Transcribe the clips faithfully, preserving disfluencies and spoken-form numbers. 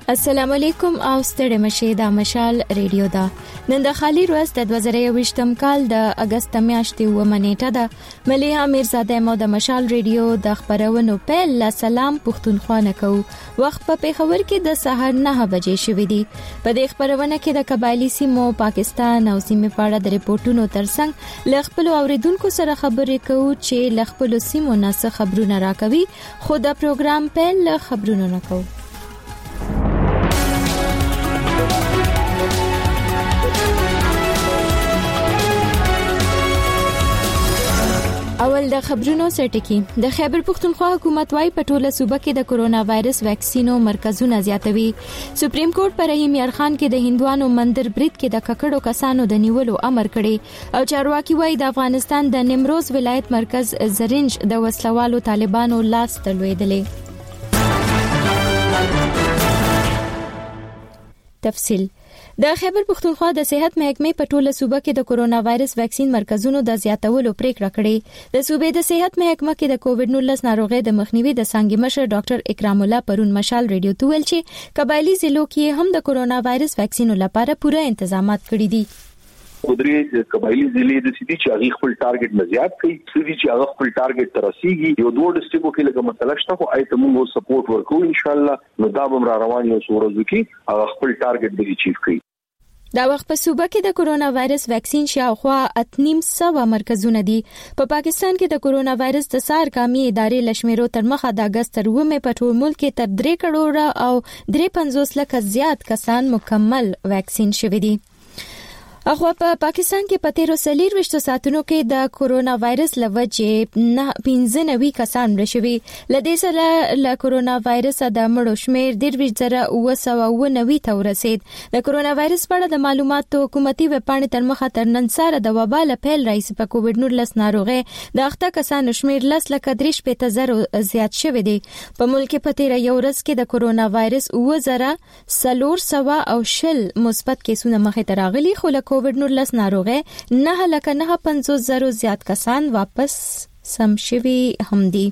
السلام علیکم او ستړي مشه د مشال ریډیو دا نن د خالی ورځ د دوه زره یوویشتم کال د اگست میاشتې و منېټه ده مليحه میرزاده مو د مشال ریډیو د خبرونو په لا سلام پښتونخوا نه کو وخت په پیښور کې د سحر نه بجې شوې دي په دې خبرونه کې د قبایلی سیمو پاکستان او سیمه پاړه د ریپورتونو ترڅنګ ل خپل اوریدونکو سره خبرې کوو چې ل خپل سیمو نه څه خبرونه راکوي خو د پروګرام په ل خبرونه نه کوو اول د خبرونو سرټکی د خیبر پختونخوا حکومت وايي په ټوله صوبه کې د کورونا وایرس ویکسینو مرکزونه زیاتوي سپریم کورټ پر رحیم یار خان کې د هندوانو مندر برید کې د ککړو کسانو د نیولو امر کړی او چارواکي وايي د افغانستان د نیمروز ولایت مرکز زرنج د وسلوالو طالبانو لاس ته لویدلې تفصیل د خیبر پختونخوا د صحت محکمې په ټوله صوبه کې د کورونا وایرس ویکسین مرکزونو د زیاتولو پریکړه کړې د صوبې د صحت محکمه کې د کووډ نولس ناروغي د مخنیوي د څنګه مشر ډاکټر اکرام الله پرون مشال ریډیو ته ویل چې قبایلی ضلعو کې هم د کورونا وایرس ویکسینو لپاره پوره تنظیمات کړي دي ودرې قبایلی ضلع د سيدي چې هغه خپل ټارګټ مزيات کوي سيدي چې هغه خپل ټارګټ ترسيږي یو دوه ډسټریکټو کې لکه مسله شته خو آیته موږ سپورټ ورکو ان شاء الله نو دا به را روان یو سورزو کې هغه خپل ټارګټ به چیف کوي دا وخت په صوبه کې د کورونا وایرس ویکسین شاوخوا اتنیم سو مرکزونه دي په پا پاکستان کې د کورونا وایرس د سار کامي ادارې لشمیرو تر مخه د اگست تر ومه په ټول ملک کې تر درې کروڑه او درې پنځوس لک زیات کسان مکمل ویکسین شوي دي اخو په پا پاکستان کې په تیرو سلیر وشتو ساتونو کې د کورونا وایرس لوجې نه پنځه نوي کسان رشوي لدې سره له کورونا وایرس د مړو شمیر د دوه زره اوه سوه نوي ته ورسید د کورونا وایرس په اړه د معلوماتو حکومتي وبپاڼې تر مخه تر نن سره د وبا له پیل رئیس په کووډ نولس ناروغي د اخته کسانو شمیر لس لکه درې شپږ زره زیات شوی دی په ملک په تیر یو ورځ کې د کورونا وایرس اوه زره سلور سوا او شل مثبت کیسونه مخې ته راغلي خو له کووډ نولس ناروغي نه لکه نه پنځوس زره زیات کسان واپس سم شوي هم دي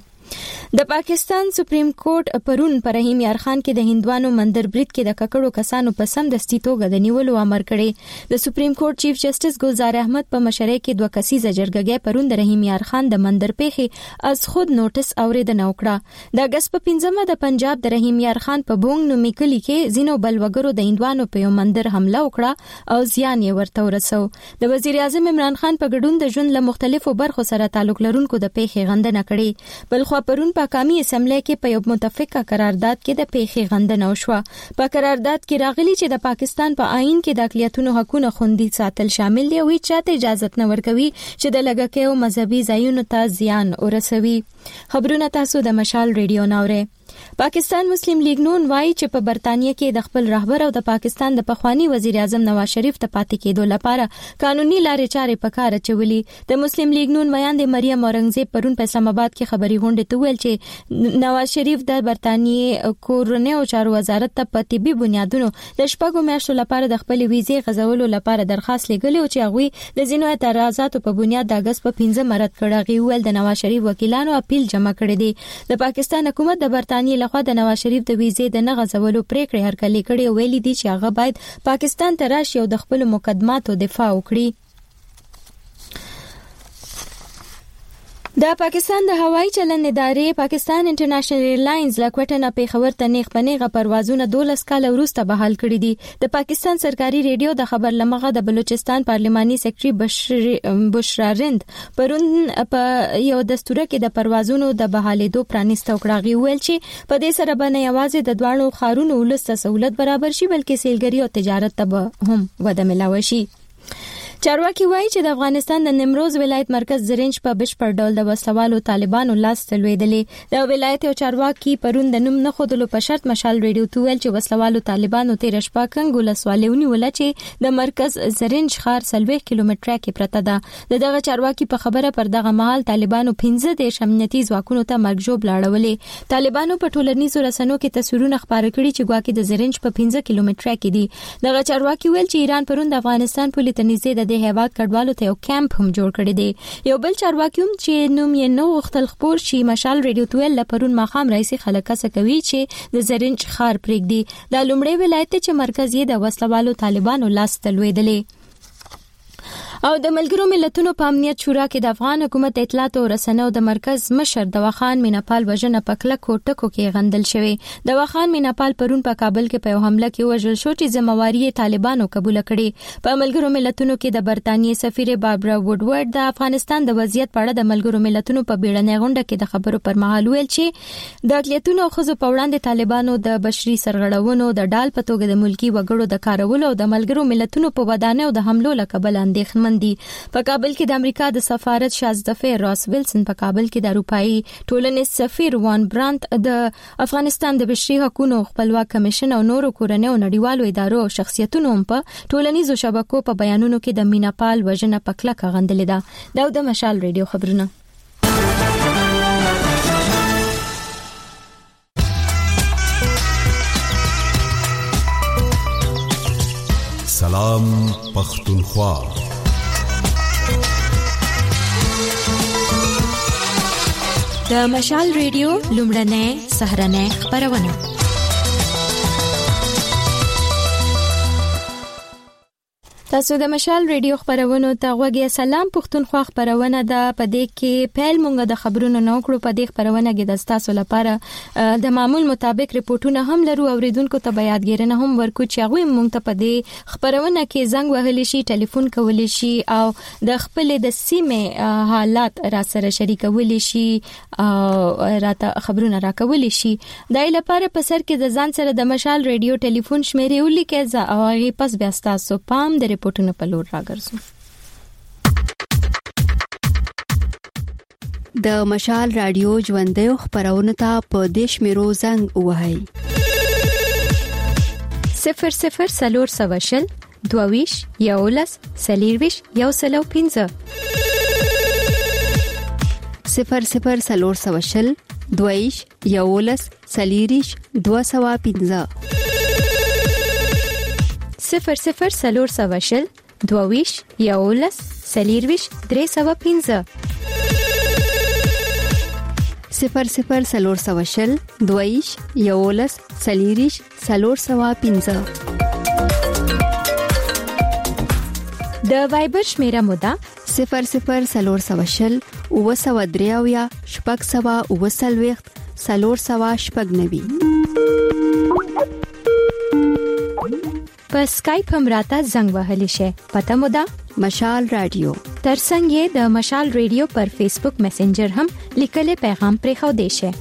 د پاکستان سپریم کورټ پرون پر رحیم یار خان کې د هندوانو مندر برید کې د ککړو کسانو په سم دستي توګه د نیولو امر کړی د سپریم کورټ چیف جسټس ګلزار احمد په مشرۍ کې دوه کسیزه جرګه پرون د رحیم یار خان د مندر پیښې از خود نوټس اوریدنه وکړه د اگست په پنځمه د پنجاب د رحیم یار خان په بونګ نومي کلی کې زینو بلوګرو د هندوانو په یو مندر حمله وکړه او زیان یې ورته ورسو د وزیر اعظم عمران خان په ګډون د ژوند له مختلفو برخو سره تعلق لرونکو د پیښې غندنه کړې بلخو پرون په قومي اسمبلی کې په یو متفقه قرارداد کې د پیښې غندنه وشوه په قرارداد کې راغلي چې د پاکستان په آئین کې د اقلیتونو حقوقو خوندي ساتل شامل دي او هیڅ چاته اجازه نه ورکوي چې د لګکیو مذهبي ځایونو ته زیان ورسوي خبرونه تاسو د مشال ریډیو ناوره پاکستان مسلم لیگ نون وايي چې په برتانیې کې د خپل رهبر او د پاکستان د پخوانی وزیر اعظم نواز شریف ته پاتې کېدو لپاره قانوني لارې چارې په کار اچولي د مسلم لیگ نون ویان د مریم اورنګزیب پرون په اسلام آباد کې خبري غونډه ته ویل چې نواز شریف د برتانیې کورونی او چارو وزارت ته په طبي بنیادونو د شپږو میاشتو لپاره د خپل ویزې غځولو لپاره درخواست لګلی او چې هغه د ځینو اعتراضاتو په بنیاد د اگست په پنځمه رد کړه غوول د نواز شریف وکیلانو اپیل جمع کړی دی د پاکستان حکومت د برتانیې لخوا د نواز شریف د ویزې د نه غځولو پریکړې هرکلي کړې او ویلي دي چې هغه باید پاکستان ته راشي او د خپل مقدماتو دفاع وکړي د پاکستان د هوایي چلند ادارې پاکستان انټرنیشنل ایرلاینز له کوټه نه پیښور ته نیغ پنیغه پروازونه دولس کال وروسته بحال کړي دي د پاکستان سرکاري ریډیو د خبر لمغه د بلوچستان پارلماني سیکریټري بشرا رند پرون په یو دستور کې د پروازونو د بحالېدو پرانیسته وکړاغي ویل چې په دې سره باندې یوازې د دوانو خارونو ولست سہولت برابر شي بلکې سیلګری او تجارت ته هم وده ملاوي شي چارواکي وایي چې د افغانستان د نیمروز ولایت مرکز زرنج په بشپړ ډول د وسلوالو طالبانو لاس ته لویدلې د ولایت او چارواکي پرون د نوم نه خودلو په شرط مشال ریډیو ته ویل چې وسلوالو طالبانو تیر شپه کنګ ولسوالونی ول چې د مرکز زرنج ښار سلويخ کیلومتره کې پرته ده دغه چارواکي په خبره پر دغه محل طالبانو پنځه د شمنتي ځواکونو ته مرګجوب لاړولې طالبانو په ټولنیزو رسنیو کې تصویرونه خپاره کړي چې ګواکې د زرنج په پنځه کیلومتره کې دي دغه چارواکي ویل چې ایران پرون د افغانستان پولیس تنظیم د د هیواد کډوالو ته یو کیمپ هم جوړ کړی دی. یو بل چارواکي هم چې نوم یې نو وختل خبر شي مشال ریډیو تویل لپرون مخام رئیس خلک څه کوي چې د زرنج خار پرېږدي. د لومړی ولایت چې مرکز یې د وسلوالو طالبانو لاس ته لوېدلې. او د ملګرو ملتونو په امنیت شورا کې د افغان حکومت اطلاعات او رسنیو د مرکز مشر دواخان میناپال وژنه په کلکو ټکو کې غندل شوی. دواخان میناپال پرون په کابل کې په حمله کې وژل شو چې ذمہواری طالبانو قبول کړي. په ملګرو ملتونو کې د برتانیې سفیر باربرا وډورډ د افغانستان د وضعیت په اړه د ملګرو ملتونو په بیړنۍ غونډه کې د خبرو پر مهال ویل چې د اقلیتونو او ښځو په وړاندې طالبانو د بشري سرغړونو د ډال په توګه د ملکی وګړو د کارولو او د ملګرو ملتونو په ودانیو د حملو لکبل اندېښمن دي. په کابل کې د امریکا د سفارت شازدفه راس ویلسن په کابل کې د اروپאי ټولنې سفیر وان برانت د افغانستان د بشري حقوقو خپلواک کمیشن او نورو کورنیو نړیوالو ادارو او شخصیتونو په ټولنیزو شبکو په بیانونو کې د میناپال وژنه په کلکه غندلې ده. دا د مشال ریډیو خبرونه. سلام پختونخوا. د مشال ریډیو لومړنۍ سهرنۍ خبرونه. تاسو د مشال ریډیو خبرونو ته غوږی. سلام پختونخوا خبرونه ده. په دې کې پیل مونږ د خبرونو نو کړو. په دې خبرونه کې د تاسو لپاره د معمول مطابق ریپورتونه هم لرو. اوریدونکو ته بیادګیرنه هم ورکو چې هغه مونږ ته په دې خبرونه کې زنګ وهلی شي، ټلیفون کولی شي او د خپل د سیمه حالات را سره شریکولی شي او راته خبرونه راکولی شي. دای لپاره په سر کې د ځان سره د مشال ریډیو ټلیفون شمیرې ولیکئ او هغه پس بیا تاسو پام د ریپورتونو په لور راګرځو. د مشال رادیو ژوندۍ خبرونه ته په دیش میرو زنګ وهاي صفر صفر سلور سواشل دوویش یولس سلیرویش یو سلو پینزه صفر صفر سلور سواشل دوویش یولس سلیریش دو سوا پینزه صفر صفر سلور سواشل دوویش یولس سلیرویش درې سوا پینزه صفر صفر سلور سواشل دوویش یولس سلیریش سلور سوا پینزه. د وایبر شمیره مودا صفر صفر سلور سواشل او سوا دریاویا شپږ سوا او سلويخت سلور سوا شپږ نوي. په سکایپ هم راته زنګ وهلی شي. پته مو ده مشال رادیو. ترڅنګ یې د مشال ریډیو پر فیسبوک میسنجر هم لیکلي پیغام پرې خو دی شي.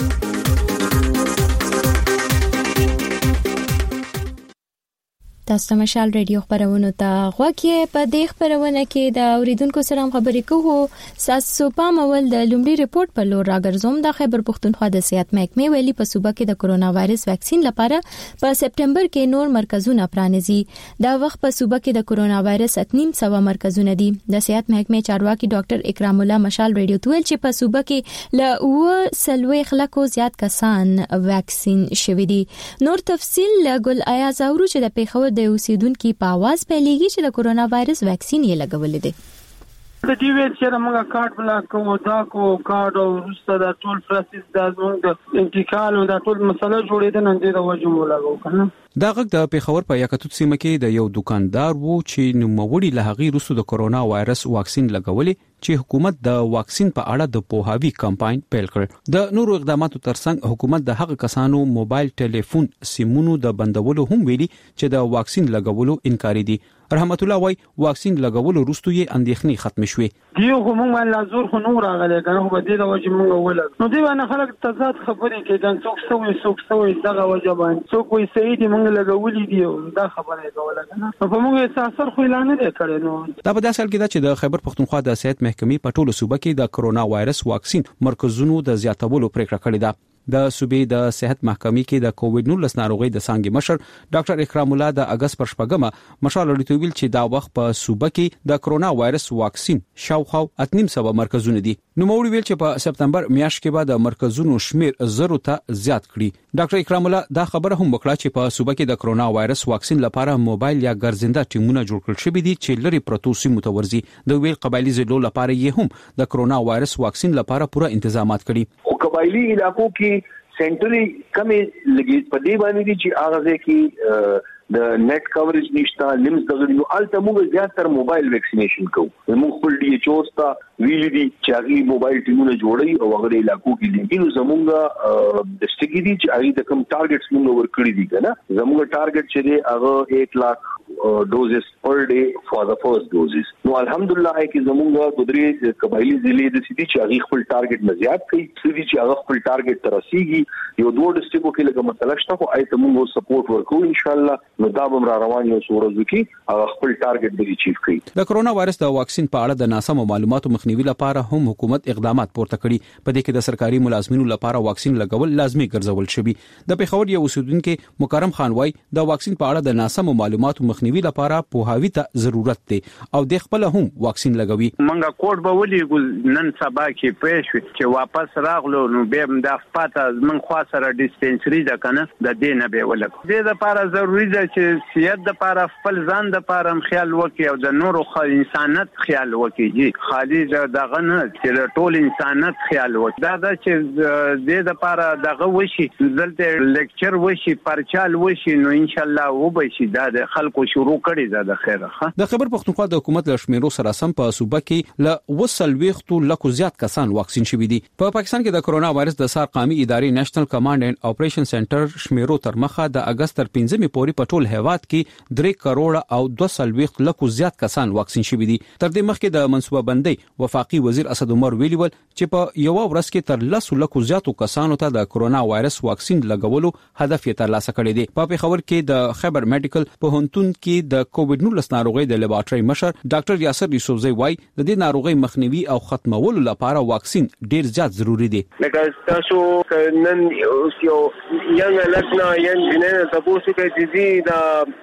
تاسو مشال ریډیو خبرونه ته غوږی. په دې خبرونه کې د اوریدونکو سره خبرې کوو. تاسو په مول د لومړي ریپورت په لور راګرځوم. د خیبر پختونخوا د صحت محکمې ویلي په صوبه کې د کرونا وایرس ویکسین لپاره په سپټمبر کې نور مرکزونه پرانیزي. دا وخت په صوبه کې د کرونا وایرس اتنیم سوا مرکزونه دي. د صحت محکمې چارواکي ډاکټر اکرام الله مشال ریډیو تویل چې په صوبه کې ل او سلوي خلکو زیات کسان ویکسین شوي دي. نور تفصیل ګل ایاز اورو چې د پیښور د اوسیدونکو په आवाज پیلېږي چې د کرونا وایرس ویکسین یې لګولې دي. د دې ویل چې موږ کارت بلاک کوو دا کو کارت او رسته د ټول پروسس د زموږ د انتقال او د ټول مسله جوړېده نن دې د وجو لګو کنه. دا غږ د پیښور په یکتوت سیمه کې د یو دکاندار وو چې نوموړي له هغې وروسته د کرونا وایرس واکسین لګولې چې حکومت د واکسین په اړه د پوهاوی کمپاین پیل کړ. د نورو اقداماتو ترڅنګ حکومت د هغه کسانو موبایل ټلیفون سیمونو د بندولو هم ویلي چې د واکسین لګولو انکاري دي. رحمت الله وای واکسین لګولو وروسته یې اندېښنې ختم شوې. دیو کوم باندې لازور خو نور راغلی کنه خو به دې د وجه مونږ ولګ نو دی باندې خلک تضاد خبرې کوي څوک سوې څوک سوې دغه وجه باندې څوک وایي صحیح دي مونږ لګولې دی دا خبره کوله کنه په موږ احساس خو اعلان نه کړي. نو دا په داسې حال کې دا چې د خیبر پختونخوا د صحت محکمې په ټولو صوبه کې د کرونا وایرس واکسین مرکزونو د زیاتولو پریکړه کړې ده. د صوبې د صحت محکمې کې د کووډ نولس ناروغي د څنګه مشر ډاکټر اکرام الله د اگست پر شپږمه مشال لري چې دا وخت په صوبه کې د کرونا وایرس واکسین شاوخوا اتنیم سو مرکزونه دي. نو موري ویل چې په سپتمبر میاشت کې به د مرکزونو شمیر زرو ته زیات کړي. ډاکټر اکرام الله دا خبره هم وکړه چې په صوبه کې د کرونا وایرس واکسین لپاره موبایل یا ګرځنده ټیمونه جوړ کړل شوي دي چې لري پروتو سیمو ته ورځي. د ویل قبایلی ضلعو لپاره یې هم د کرونا وایرس واکسین لپاره پوره تنظیمات کړي. خو قبایلی علاقو کې سنټري کمې لګي په دې باندې دي چې هغه کې د نیټ کورج نشته لمز دغه نو الته موږ زیاتره موبایل ویکسینیشن کوو. موږ خپل ډي ایچ او ستا ویلي دي چې هغه موبایل ټیمونه جوړي او هغه علاقو کې دي. نو زموږ د سټګي دي چې هغه د کوم ټارګټس موږ ورکړي دي کنه. زموږ ټارګټ چې دی هغه ایک لک ډوزز پر ډے فار د فرست ډوزز. نو الحمدلله کې زموږ د درې قبایلی ضلع د سيدي چې هغه خپل ټارګټ نه زیات کړي سيدي چې هغه خپل ټارګټ تر رسیدي. یو دوه ډسټریکټو کې لږه مسله شته خو آیته موږ سپورټ ورکو ان شاء الله. نو دا به را روان یو سورزو کې هغه خپل ټارګټ به اچیو کړي. د کرونا وایرس د واکسین په اړه د ناسمو معلوماتو مخنیوي لپاره هم حکومت اقدامات پورته کړي. په دې کې د سرکاري ملازمینو لپاره واکسین لګول لازمي ګرځول شوی. د پیښور یو اوسیدونکو مکرم خان وای د واکسین په اړه د ناسمو معلوماتو مخنیوي لپاره پوهاوی ته ضرورت دی او د خپل هم واکسین لګوي. منګه کوډ به ولې نن سبا کې پېښ چې واپس راغلو نو به د پاته من خو سره ډیسپنسری ده کنه د دې نه به ولګ. دې لپاره ضروری ده چې سیادت د لپاره خپل ځان د لپاره خیال وکړي او د نورو انسانیت خیال وکړي. خالي دغه نه چې ټول انسانیت خیال وکړي. دا د چې د لپاره دغه وشي دلته لیکچر وشي پرچال وشي نو ان شاء الله وبشي. دا د خلکو شروع کړي دا د خیره. د خبر پښتونخوا د حکومت له شمیرو سره سم په صوبه کې ل وسلويختو لکو زیات کسان واکسین شوي دي. په پاکستان کې د کرونا وایرس د سار قومي ادارې نېشنل کمانډ اینڈ اپریشن سنټر شمیرو تر مخه د اگست تر پنځمې پورې په ټول هیواد کې درې کروڑ او دوه سلويخت لکو زیات کسان واکسین شوي دي. تر دې مخکې د منصوبه بندۍ وفاقي وزیر اسد عمر ویلي ول چې په یو ورځ کې تر لسو لکو زیاتو کسانو ته د کرونا وایرس واکسین لګولو هدف یې ترلاسه کړی دی. په پیښور کې د خیبر میډیکل پوهنتون کې د کووډ نولس ناروغي د لیبارټري مشر ډاکټر یاسر یوسفزئی وای د دې ناروغي مخنیوي او ختمولو لپاره واکسین ډیر زیات ضروری دی. لکه تاسو نن یو ینګ لکنا ینګ جنې تاسو کې دي دا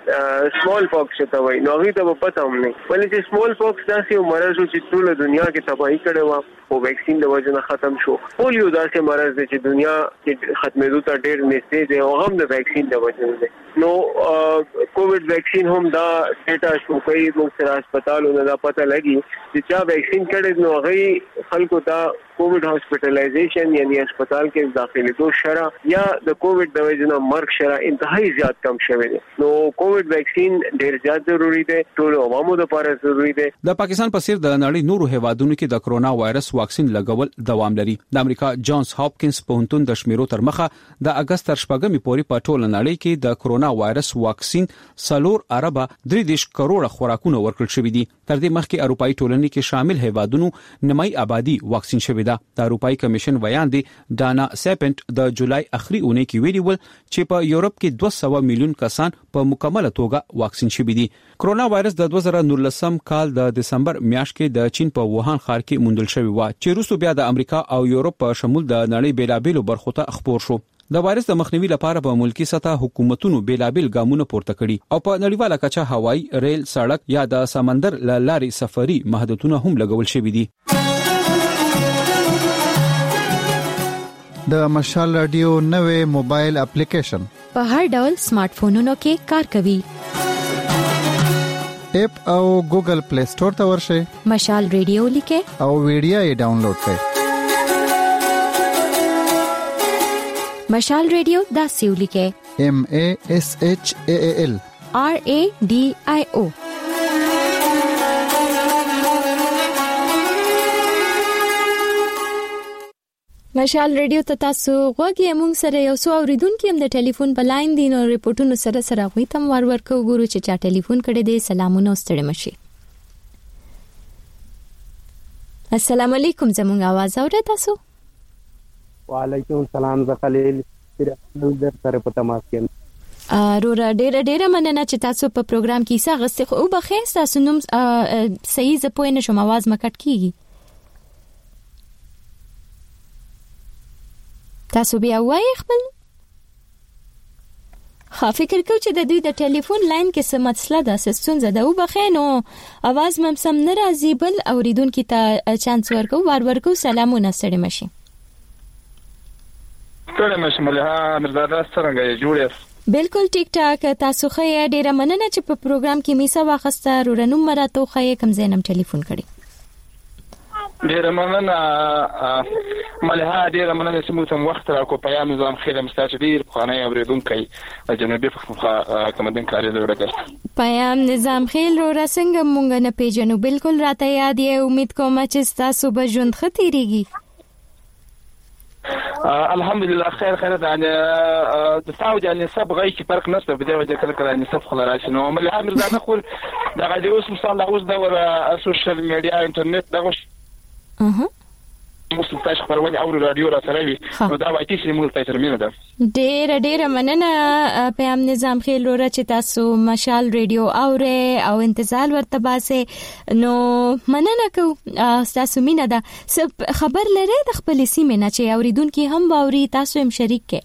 سمال پاکس ته وای نو هغه ته پته هم نه ولې چې سمال پاکس داسې مرض چې ټول دنیا کې تباہی کړي و او ویکسین د وجه نه ختم شو. پولیو داسې مرض دی چې دنیا کې ختمېدو ته ډېر نږدې دی او هم د ویکسین د وجه نه. نو کووډ ویکسین هم دا ډیټا شو کوي موږ سره هسپتالونو دا پته لګي چې چا ویکسین کړي نو هغه خلکو ته کووډ هاسپټلایزیشن یعنی هسپتال کې داخلي تو شرع یا د کووډ د وجه نه مرګ شرع انتهایی زیات کم شوی دی. نو کووډ ویکسین ډیر زیات ضروری دی ټول عوامو لپاره ضروری دی. د پاکستان په څیر د نړۍ نورو هیوادونو کې د کرونا وایرس واکسین لګول دوام لري. د امریکا جانز هاپکینز پوهنتون د شمیرو تر مخه د اگست تر شپږمې پورې په ټول نړۍ کې د کرونا وایرس واکسین سلور اربه درې دیش کروڑ خوراکونه ورکړل شوې دي. تر دې مخکې اروپאי ټولنې کې شامل هیوادونو نیمای آبادی واکسین شوې ده. د اروپאי کمیشن ویاندې دانا سیپنټ د جولای اخري اونۍ کې ویلي ول چې په یورپ کې دوه سوه میلیون کسان په مکمله توګه واکسین شوي دي. کرونا وایرس د دوه زره نولسم کال د دسمبر میاشت کې د چین په ووهان ښار کې موندل شوی و چې وروسته بیا د امریکا او یورپ په شمول د نړۍ بیلابېلو برخو ته خپور شو. د وایرس د مخنیوي لپاره په ملکی سطح حکومتونو بیلابېل ګامونه پورته کړي او په نړیواله کچه هوایی ریل سړک یا د سمندر لارې سفري محدودیتونه هم لګول شوي دي. د مشال رادیو نوې موبایل اپلیکیشن په هر ډول سمارټ فونونو کې کار کوي. اپ او ګوګل پلی سٹور ته ورشئ. مشال رادیو لیکه او ویډیو یې ډاونلوډ کړئ. مشال رادیو دا سیو لیکه M A S H A A L R A D I O. مشال رادیو ته تاسو غوږی موږ سره یو څو اوریدونکو هم د ټلیفون په لاین دي نو ریپورتونو سره سره غوي تم ور ورکو ګورو چې چا ټلیفون کړي دي. سلامونه ستړي مشي. السلام علیکم زموږ आवाज اورئ تاسو؟ وعلیکم السلام ز خلیل در سره په تماس کې ارور ډېر ډېر مننه چې تاسو په پروګرام کې څه غوښتي خو به خیر تاسو نوم صحیح ز پوه نه شم आवाज مکټ کیږي. تاسو بیا وایي خپل خا فکر کو چې د دوی د ټلیفون لاین کې څه مسله ده ستونزه ده او بخینو اواز مم سم ناراضي بل اوریدونکو ته چانس ورکو وار ورکو سلامونه ستړي مشي ستړي مشي ملها مرزاده څنګه جوړه بالکل ټیک ټاک تاسو خو یې ډیره مننه چې په پروګرام کې میسا واخسته رورنوم مراتو خو یې کم زینم ټلیفون کړی ډیره مننه ملها ډیره مننه چې موږ تم وخت راکو پیام نظام خیره مستاجدیر خانه اوریدونکو جنوبي پښتونخوا کومدن کاری لري پیام نظام خیل رو رسنګ مونږ نه پیژنو بالکل راته یاد یې امید کوم چې تاسو به ژوند ختیریږي الحمدلله خیر خیر ده يعني تساوي يعني سب غي کی فرق نشته په دې وجه کله کله يعني سب خلاص نو ملي عامل دا نقول دا غادي اوس مثلا اوس دا ور سوشل میډیا انټرنیټ دا وش اها موږ تاسو خبرونه او رادیو را سره وي نو دا وایي چې موږ تاسو ترمنه ده ډېر ډېر مننه پیام نظام خیل رو چې تاسو مشال ریډیو اوره او انتظار ورته باسه نو مننه کو تاسو مینه ده خبر لري د خپل سیمه نه چې اوریدونکو هم باوري تاسو هم شریک کې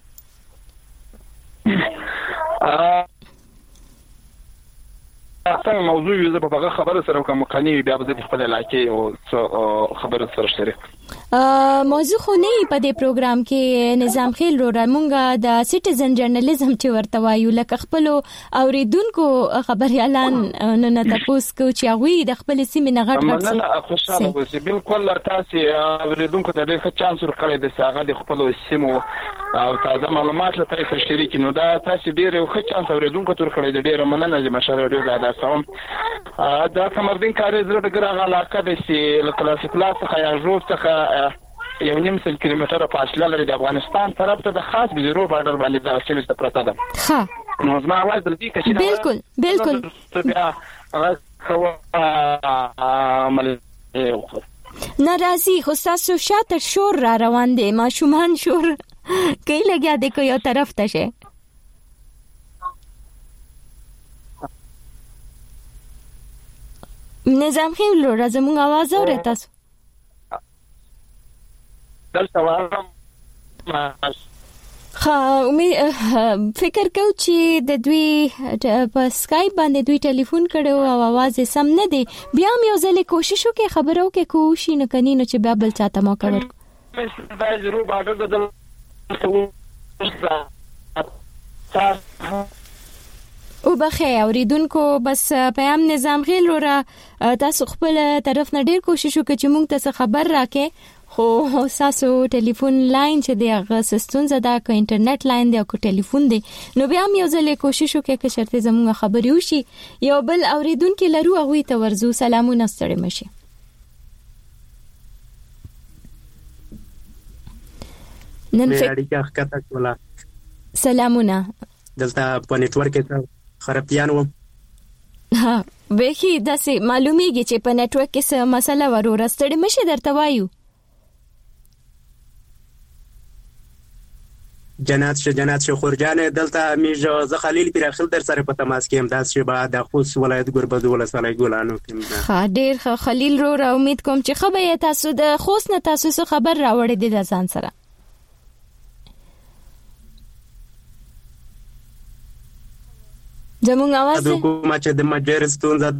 اصلا موضوع یو زه په هغه خبره سره کوم قنی بیا به د خپل علاقې او خبره سره شریک موضوع خو نه په دې پروګرام کې نظام خیل رو مونږه د سټیزن جرنالیزم چې ورته وایو لکه خپل اوریدونکو خبر اعلان نه نه تاسو کو چې هغه د خپل سیمه نه غټ غټ نه خوشاله اوسئ بالکل تاسو اوریدونکو ته ډېر چانس ورکړی د هغه د خپل سیمو او تازه معلومات له تاسو شریک نو دا تاسو ډېر ښه چانس اوریدونکو ته ورکړی د ډېر مننه چې مشاله ډېر دا سم دا کومردین کاری زړه ګرغه علاقه د سی کلاسیک لاس څخه یا جوړ څخه یو نیم سل کیلومتره فاصله لري د افغانستان طرف ته د خاص بزرو بارډر باندې دا سیمه ته پراته ده ها نو زما اواز د دې کې بالکل بالکل بیا هغه خو عمل ناراضي خو تاسو شاته شور را روان دي ماشومان شور کای لګیا دی کو یو طرف ته شه نظام خیل رو زموږ आवाज اورئ تاسو دلته وام خا فکر کو چې د دوی په سکایپ باندې دوی ټلیفون کړو او आवाज یې سم نه دی بیا هم یو ځل کوشش وکړي خبرو کې کوشش نه کني نو چې بیا بل چاته موقع ورکړو مې دا ضرور باندې د او بخیر اوریدونکو بس پیام نظام خیل رو تاسو خپل طرف نه ډیر کوشش وکړئ چې موږ ته خبر راکې خو تاسو ټلیفون لاین چې دی هغه سستونزه ده که انټرنیټ لاین دی او که ټلیفون دی نو بیا هم یو ځل کوشش وکړئ چې شرط زموږ خبري وشي یو بل اوریدونکو لرو هغه ته ورزو سلامونه ستړي مشي نن اړیکه ښکته کوله سلامونه دلته په نتورک کې خرابیان و ها به هی داسې معلومیږي چې په نتورک کې څه مسله ورور ستړي مشه درته وایو جنات شه جنات شه خورجانه دلته میجو ز خلیل پیر خل در سره په تماس کې امداد شه بعد د خوست ولایت ګوربد ولسوالۍ ګولانو کې ها ډیر خلیل رو را امید کوم چې خبره تاسو د خوست نه تاسو خبر راوړی دي د ځان سره زمونږ आवाज د کومه چې د مجرستون ز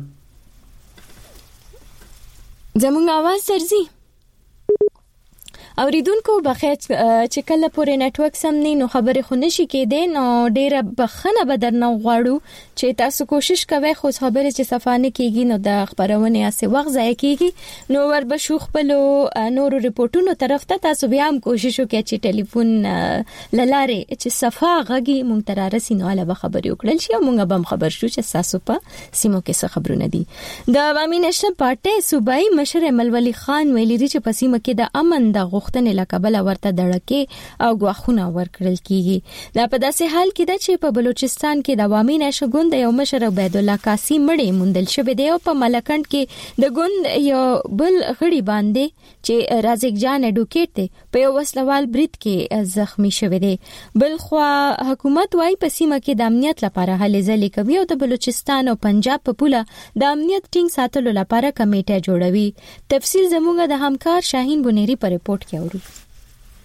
زمونږ आवाज درځي اوریدونکو بخیر چې کله پورې نتورک سم نه نو خبره خو نشي کېدې نو ډیره بخنه بدرنه غواړو چې تاسو کوشش کوئ خو خبره چې صفانه کیږي نو د خبرونه اسه وخت ضایع کیږي نو ور به شو خپل نور ریپورتونو طرف ته تاسو بیا هم کوشش وکړئ چې ټلیفون للاره چې صفه غږی مونږ تر رسینو علاوه خبري وکړل شي مونږ به خبر شو چې تاسو په سیمو کې څه خبرونه دي د عوامي نشن پارټي صوبایي مشر ملولي خان ویلي چې په سیمه کې د امن د غوښتنې لکبل ورته دړکې او غواخونه ورکړل کیږي دا په داسې حال کې ده چې په بلوچستان کې د عوامي نشن ګوند یو مشر عبید الله قاسم مړی موندل شوی دی او په ملکند کې د ګوند یو بل غړي باندې چې رازق جان اډوکیټ دی په یو وسلوال برید کې زخمی شوی دی بل خو حکومت وايي په سیمه کې د امنیت لپاره هلې ځلې کوي او د بلوچستان او پنجاب په پوله د امنیت ټینګ ساتلو لپاره کمیټه جوړوي تفصیل زموږ د همکار شاهین بنيري په ریپورت کې اورو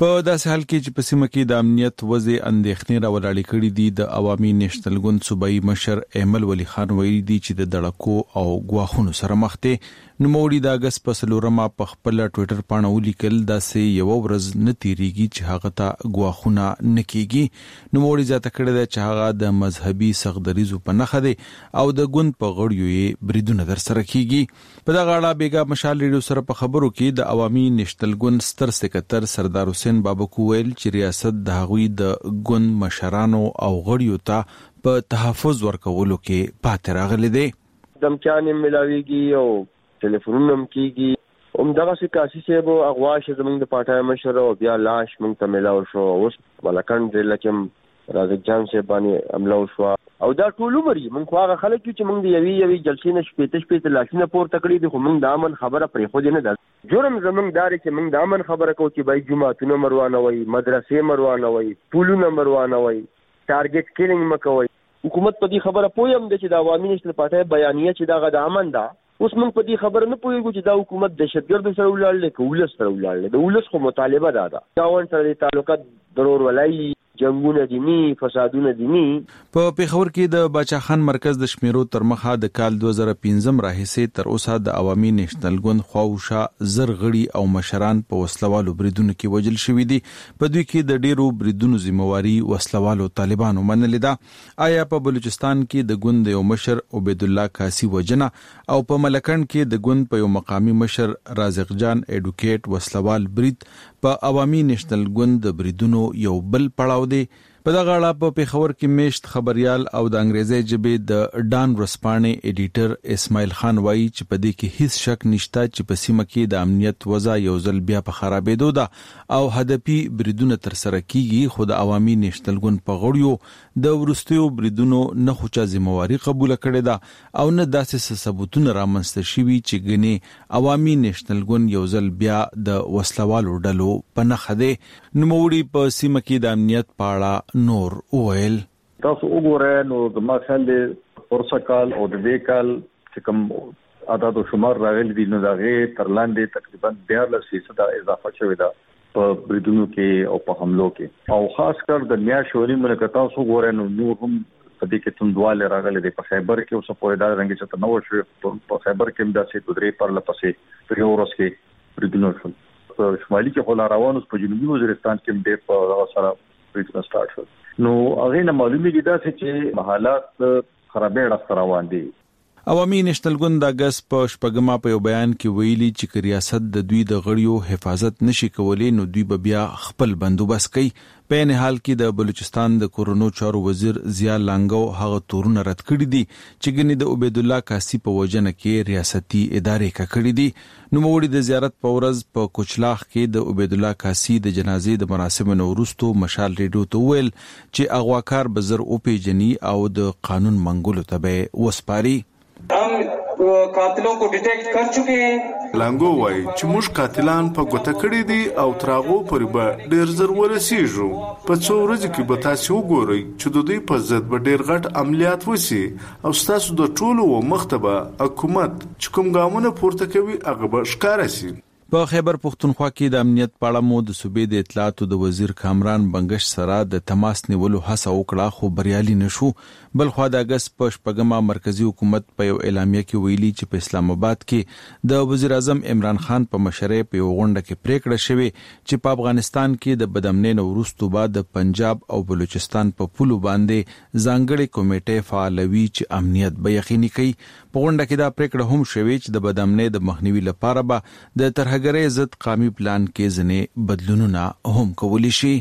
په داسې حال کې چې په سیمه کې د امنیت وضع اندېښنې راولاړې کړې دي، د عوامي نېشنل ګوند صوبایي مشر ایمل ولی خان ویلي دي چې د دړکو او ګواښونو سره مخ دي. نوموړي د اگست په څلورمه په خپل ټوئیټر باندې ولیکل داسې یو ورځ نه تیریږي چې هغه ته ګواښونه نه کیږي. نوموړي زیاته کړې ده چې هغه د مذهبي سخدریزو په نخښه دی او د ګوند په غړیو یې بریدونه در سره کیږي. په دغه اړه بیګا مشال ریډیو سره په خبرو کې د عوامي نېشنل ګوند ستر سکرټر سردار حسین بابکو ویل چې ریاست د هغوی د ګوند مشرانو او غړیو ته په تحفظ ورکولو کې پاتې راغلي دي. دمچانې ملاويږي او ټلیفونونه کیږي هم دغه سکاسي صاحب اغواش زمونږ د پټای مشر او بیا لاش مونږ ته ملاو شو. اوس ملکند لکم رازق جان صاحب باندې عملو شو او دا ټول عمر مونږ هغه خلک چې مونږ د یوي یوي جلسې نه شپېته شپېته لاشونه پور تکړې دي خو مونږ د امن خبره پرې خو دې نه ده. جرم زمونږ دار چې مونږ د امن خبره کوو چې بای جمعهتون مروانه وي، مدرسې مروانه وي، پولونه مروانه وي، ټارګټ کیلینګ مکوي. حکومت په دې خبره پویم د چې د عوامي نېشنل پارټي بیانیه چې دا د امن ده. اوس موږ په دې خبره نه پوهیږو چې دا حکومت دهشتګرد سره ولاړل که ولس سره ولاړل. د ولس خو مطالبه ده ده گاوند سره تعلقات ضرور ولای جنگونه دینی فسادونه دینی. په پیښور کې د باچا خان مرکز د شمیرو تر مخه د کال دوه زره پنځم راهیسې تر اوسه د عوامي نېشنل ګوند خواوشا زر غړي او مشران په وسلوالو بریدونو کې وژل شوي دي. په دوی کې د ډیرو بریدونو ذمہواری وسلوالو طالبانو منلې ده. آیا په بلوچستان کې د ګوند یو مشر عبید الله کاسی وجنه او په ملکند کې د ګوند په یو مقامی مشر رازق جان اډوکیټ وسلوال برید په عوامي نېشنل ګوند د بریدونو یو بل پړاو دی. په دغه اړه په پیښور کې میشت خبريال او د انګریزي ژبې د ډان ورسپانې ایډیټر اسماعیل خان وایي چې په دې کې هیڅ شک نشته چې په سیمه کې د امنیت وضع یو ځل بیا په خرابېدو ده او هدفي بریدونه تر سره کیږي. خو د عوامي نېشنل ګوند په غړیو د ورستیو بریدونو نه خو چا ذمہواری قبول کړې ده او نه داسې ثبوتونه رامنځته شوي چې ګنې عوامي نېشنل ګوند یو ځل بیا د وسلوالو ډلو په نخښه دی. نوموړي په سیمه کې د امنیت په اړه نور ویل. تاسو وګورئ نو د ماخل د ورسکال او د ویکال چې کوم عدد او شمار راغلي دي نو دغه تر لاندې تقریبا دیارلس فیصد اضافه شوې ده په بریدونو کې او په حملو کې او خاص کر د میاشوري ملک تاسو وګورئ نو نور هم په دې کې توندواله راغلي دي. په خیبر کې اوس په ادارې رنګ چې تنوع شوی په خیبر کې هم داسې درې پر لپسې پر ورس کې بریدونو شول. په شمالي کې خلا روانوس په جنوبي وزیرستان کې ډېر په سره بریدونه سٹارټ شول. نو هغه نه معلومیږي دا چې حالات خرابې راځي روان دي. عوامي نېشنل ګوند د اگست په شپږمه په یو بیان کې ویلي چې ریاست د دوی د غړیو حفاظت نشي کولای نو دوی به بیا خپل بندوبست کوي. په نه حال کې د بلوچستان د کورونو چارو وزیر ضیا لانګو هغه تورونه رد کړی دي چې ګنې د عبید الله کاسی په وجنه کې ریاستي ادارې کا کړی دي. نو موړي د زیارت په ورځ په کوچلاخ کې د عبید الله کاسی د جنازې د مراسم نورستو مشال ریډیو ته ویل چې اغواکار بزر او پیجنی او د قانون منګولو ته وسپاري. हम قاتلوں کو ڈیٹیکٹ کر چکے ہیں. لانګو وای چې موږ قاتلان په ګوته کړی دي او تراغو پر به ډیر زر ورسیږو. په څو ورځې کې به تاسو وګورئ چې د دوی په ضد به ډیر غټ عملیات وسی او تاسو د ټولو مختبه حکومت چې کوم ګامونه پورته کوي هغه به ښکار شي. په خیبر پختونخوا کې د امنیت په اړه مو د صوبې د اطلاعاتو د وزیر کامران بنگش سره د تماس نیولو هڅه وکړه خو بریالي نشو. بل خو د اگست په شپږمه مرکزی حکومت په یو اعلامیه کې ویلي چې په اسلام آباد کې د وزیر اعظم عمران خان په مشرۍ په یو غونډه کې پریکړه شوې چې په افغانستان کې د بدامنۍ نه وروسته بعد د پنجاب او بلوچستان په پولو باندې ځانګړي کمیټې فعالوي چې امنیت به یقیني کوي. په غونډه کې دا پریکړه هم شوې چې د بدامنۍ د مخنیوي لپاره به د ترهګرۍ ضد قومي پلان کې ځنې بدلونونه هم کولی شي.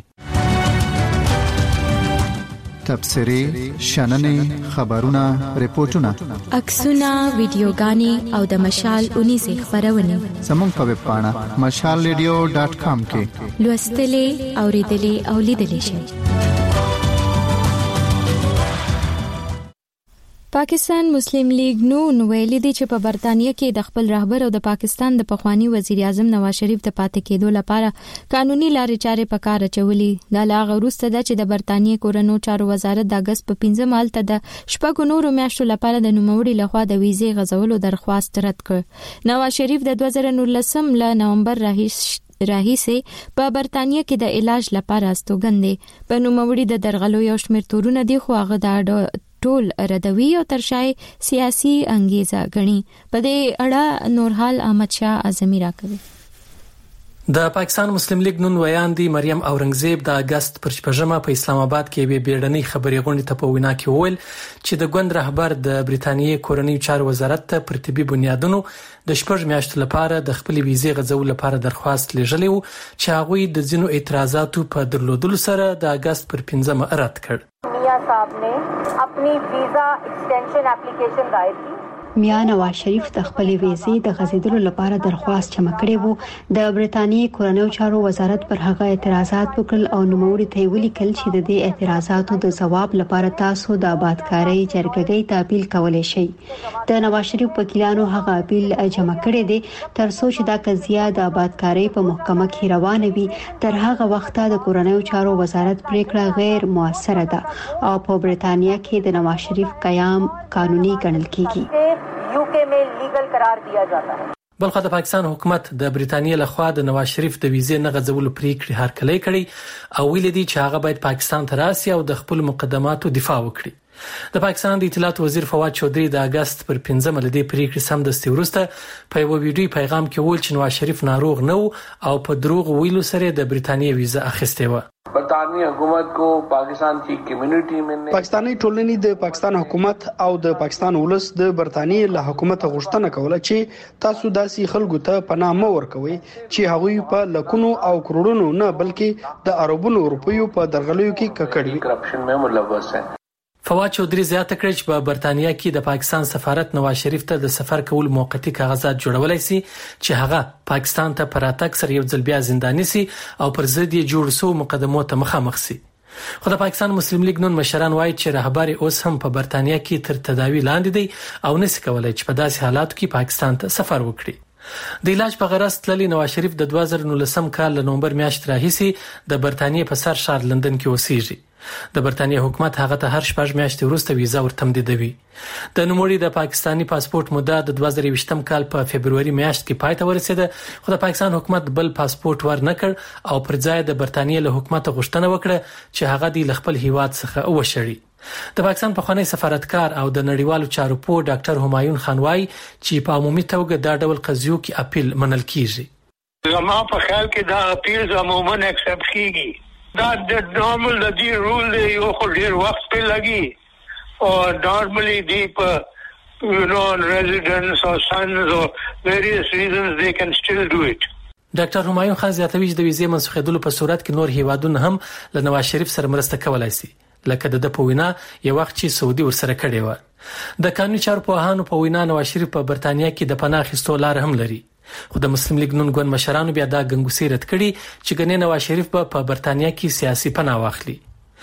تبصري شننې خبرونه ریپورتونه عکسونه ویډیوګانې او د مشال اونیزه خبرونه زموږ په ویب پاڼه مشال ریډیو ډاټ کام کې لوستلې اوریدلې او لیدلې شئ. پاکستان مسلم لیگ نون ویلي دي چې په برتانیې کې د خپل رهبر او د پاکستان د پخوانی وزیر اعظم نواز شریف د پاتې کېدو لپاره قانوني لارې چارې په کار اچولې. دا لاغه وروسته ده چې د برتانیې کورونو چارو وزارت د اگست په پنځم مالته د شپږو نورو میاشتو لپاره د نوموړي لخوا د ویزې غځولو درخواست رد کړ. نواز شریف د دوه زره نولسم له نومبر راهیسې راهیسې په برتانیې کې د علاج لپاره استوګن دي. په نوموړي د درغلو یو شمېر تورونه دي خو هغه د ټول ردوي او ترشای سیاسي انګیزه غني. په دې اړه نورحال احمد شاه اعظمي راکوي. د پاکستان مسلم لیگ نن ویاندې مریم اورنګزیب د اگست پر شپږمه په اسلام آباد کې به بیړنۍ خبري غونډه ته په وینا کې وویل چې د ګوند رهبر د بریتانیې کورنۍ چارو وزارت ته پر طبي بنیادونو د شپږ میاشتو لپاره د خپل ویزې غځول لپاره درخواست لېږلی وو چې هغوی د ځینو اعتراضاتو په درلودلو سره د اگست پر پنځمه رد کړ. मियां साहब ने अपनी वीजा एक्सटेंशन एप्लीकेशन दायर की. میا نواز شریف د خپل ویزې د غځیدلو لپاره درخواست جمع کړی وو. د بریتانیې کورنۍ چارو وزارت پر هغه اعتراضات وکړل او نوموړي ته ولیکل چې د دې اعتراضاتو د ځواب لپاره تاسو د آبادکارۍ جرګې ته اپیل کولای شئ. د نواز شریف وکیلانو هغه اپیل جمع کړی دی تر څو چې دا قضیه د آبادکارۍ په محکمه کې روانه وي. تر هغه وخت د کورنۍ چارو وزارت پریکړه غیر موثره ده او په بریتانیا کې د نواز شریف قیام قانوني ګڼل کیږي. यूके में लीगल करार दिया जाता है. بلخو د پاکستان حکومت د بریتانیې لخوا د نواز شریف د ویزې نه غځولو پریکړې هرکلی کړي او ویل دي چې هغه باید پاکستان ته راسي او د خپل مقدماتو دفاع وکړي. د پاکستان د اطلاعات وزیر فواد چودري د اگست پر پنځمه لدې پریکړې سمدستي وروسته په یو ویډیو پیغام کې ویل چې نواز شریف ناروغ نه او په دروغ ویلو سره د بریتانیې ویزه اخیستې و. برطانوي حکومت کو پاکستان کی کمیونټي میں پاکستاني ټولنې د پاکستان حکومت او د پاکستان ولس د برطانیې له حکومت غوښتنه کوله چې تاسو داسې خلکو ته پناه مو ورکوي چې هغوی په لکونو او کروڑونو نه بلکې د اربونو روپیو په درغلیو کې ککړ کرپشن میں ملوث ہیں. فواد چودري زیاته کړ چې په برتانیا کې د پاکستان سفارت نواز شریف ته د سفر کول موقتی کاغذات جوړولای شي چې هغه پاکستان ته پر اتک سره یو ځل بیا زنداني سي او پر ضد یې جوړ سو مقدمو ته مخامخ سي. خو د پاکستان مسلم لیگ نن مشران وایي چې رهبر اوس هم په برتانیا کې تر تداوی لاندې دی او نس کولای چې په داسې حالاتو کې پاکستان ته سفر وکړي. د علاج په غرض تللی نواز شریف د دوه زره نولسم کال له نومبر میاشتې راهیسې د برتانیې په سر شهر لندن کې اوسېږي. د برتانیې حکومت هغه ته هر شپږ میاشتې وروسته ویزه ورتمدیدوي. د نوموړي د پاکستاني پاسپورت موده د دوه زره یوویشتم کال په فبرवरी میاشت کې پای ته ورسېده خو د پاکستان حکومت بل پاسپورت ورنکړ او پر ځای د برتانیې له حکومت غوښتنه وکړه چې هغه د خپل هیواد څخه وشړي. د پاکستان پخوانی سفارتکار او د نړیوالو چارو پوه ډاکټر همایون خان وايي چې په عمومي توګه دا ډول قضیو کې اپیل منل کیږي. زما په خیال کې دا اپیل عموما اکسپټ کیږي. دا د نارمل د دی رول دی یو خو ډیر وخت په لګي او نارملی دی په یو نو ریزیډنس او سنز او ویریس ریزنز دے کین سټیل ډو اټ. ډاکټر همایون خان زیاتوي چې د ویزې منسوخېدلو په صورت کې نور هیوادونه هم له نواز شریف سره مرسته کولای شي لکه د په وینا یو وخت چې سعودي ورسره کړي و. د قانوني چارو په هانو په وینا نواز شریف په برتانیا کې د پناه اخیستو لار هم لري. خو د مسلم لیگ نن ګوند مشرانو بیا دا ګنګوسې رد کړي چې ګنې نواز شریف په برتانیا کې سیاسي پناه واخلي.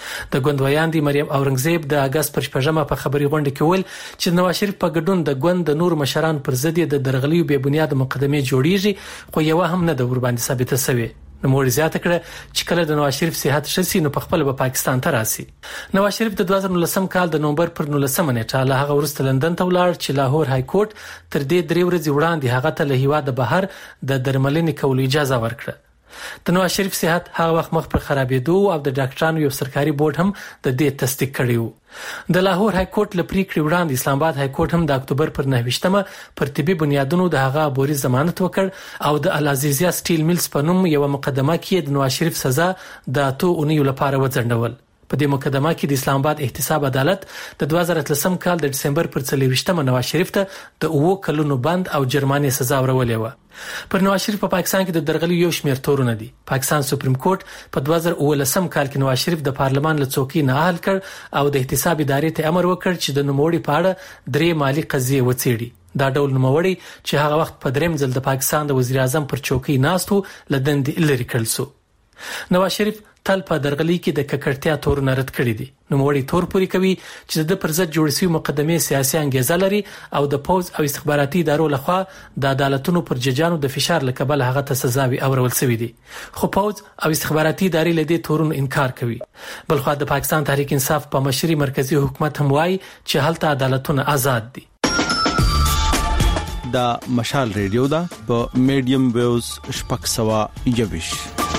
د ګوند ویاندې مریم اورنګزیب د اگست پر شپږمه په خبري غونډه کې ویل چې نواز شریف په ګډون د ګوند د نور مشران پر ضد د درغلیو بې بنیاد مقدمې جوړیږي خو یو هم نه د ور باندې ثابته شوی. نو مور زیاته کړه چې کله د نواز شریف صحت شسي نو په خپل په پاکستان ته راسي. نواز شریف د دوه زره نولسم کال د نومبر پر نولسمه نیټه له هغه وروسته لندن ته ولاړ چې لاهور های کورټ تر دې درې ورځې وړاندې هغه ته له هیواد بهر د درملنې کولو اجازه ورکړه. د نواز شریف صحت هغه وخت مخ پر خرابېدو او د ډاکټرانو یو سرکاري بورډ هم د دې تصدیق کړی و. د لاهور های کورټ لپاره پریکړه وړاندې اسلام آباد های کورټ هم د اکتوبر پر نهه پر طبي بنیادونو د هغه عبوري ضمانت وکړ او د العزیزیا سټیل میلز په نوم یو مقدمه کې د نواز شریف سزا د اته اونیو لپاره وځنډول. په دې مقدمه کې د اسلام آباد احتساب عدالت د دوه زره اتلسم کال د دسمبر پر څلوېښتمه نواز شریف ته د اوو کلونو بند او جرمانې سزا ورولې و. پر نواز شریف په پاکستان کې د درغلي یو شمېر تورونه دي. پاکستان سپریم کورټ په دوه زره اوولسم کال کې نواز شریف د پارلمان له څوکۍ نه اهل کړ او د احتساب ادارې ته امر وکړ چې د نوموړي په اړه درې مالی قضیې وڅېړي. دا ډول نوموړي چې هغه وخت په دریم ځل د پاکستان د وزیر اعظم پر چوکۍ ناست و له دندې لرې کړل شو. نواز شریف تل په درغلي کې د ککړتیا تورونه رد کړی دي. نوموړي تور پوري کوي چې د پر ضد جوړ شوی مقدمې سیاسي انګیزه لري او د پوز او استخباراتي ادارو لخوا د عدالتونو پر ججانو د فشار لکبل هغه ته سزاوي اورول شوې دي. خو پوز او استخباراتي ادارې له دې تورونو انکار کوي. بلخو د پاکستان تحریک انصاف په مشري مرکزی حکومت هم وایي چې هلته عدالتونه آزاد دي. دا مشال ریډیو دا په میډیم ویوز شپږ سوه یویش.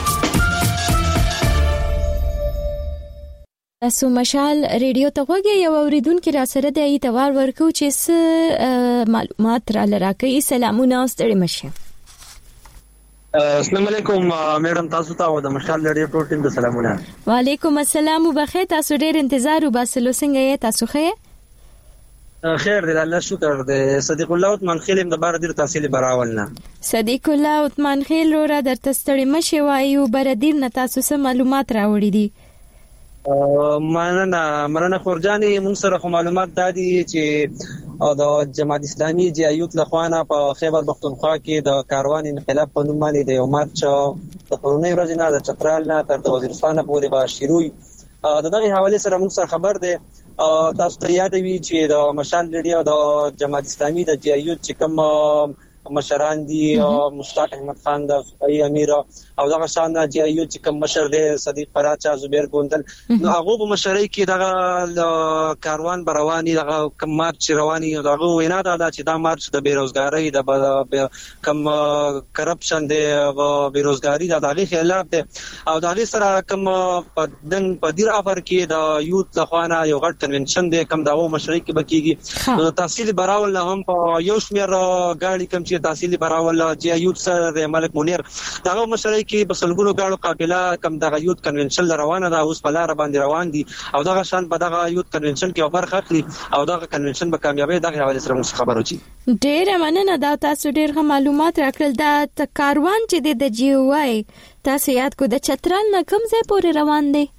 تاسو مشال ریډیو ته غوږی یو اوریدونکو را سره د ایتوار ورکو چې س معلومات را لراکې. سلامونه ستړي مشه. السلام علیکم میډم، تاسو ته او د مشال ریډیو ټول ټیم ته سلامونه. وعلیکم السلام وبخیر. تاسو ډیر انتظار وباسلو، څنګه یې تاسو ښه؟ خیر دی، الله شکر دی. صدیق الله عثمان خیل د بار دیر تحصیل براولنا. صدیق الله عثمان خیل را درته ستړي مشه وایو بردیر نه تاسو سم معلومات راوړي دي. مننه مننه خورجاني. موږ سره خو معلومات دادي چې د جماعت اسلامي جیایوت لخوانه په خیبر پختونخوا کې د کاروان انقلاب په نوم باندې د یو مارچ د پرونی ورځې نه د چترال نه تر وزیرستان پورې به شروع د دغه حواله سره موږ سره خبر دی. تاسو ته یاد وي چې د مشال ریډیو د جماعت اسلامي د جیایوت چې کوم مشران دي مشتاق احمد خان د صوبایي امیر او دغه شان جیایو چې کوم مشر دی صدیق فراچا زبیر ګوندل، نو هغه په مشرۍ کې دغه کاروان رواني دغه کوم مارچ رواني دغه وینا دا چې دا مارچ د بیروزګاری د کوم کرپشن دی او بیروزګاری د دغه خلاف دی او دغه سره کوم پدن پدیر افر کې د یوت لخوانه یو غټ کنونشن دی کوم دغه مشرۍ کې بکیږي. نو تحصیل براول نه هم په یو شمیر غاړي کوم چې تحصیل براول جیایوت سره ملک منیر دغه مشرۍ کې بسلګونو غاړو قافله کم دغه یوت کنونشن روانه ده، اوس په لار باندې روان دي او دغه شان په دغه یوت کنونشن کې برخه اخلي او دغه کنونشن به کامیابی دغه حواله سره موږ خبرو چی. ډېر مننه دا تاسو ډېر معلومات راکړل. دا کاروان چې د جی وای تاسو یاد کو د چترال نه کوم ځای پورې روان دی؟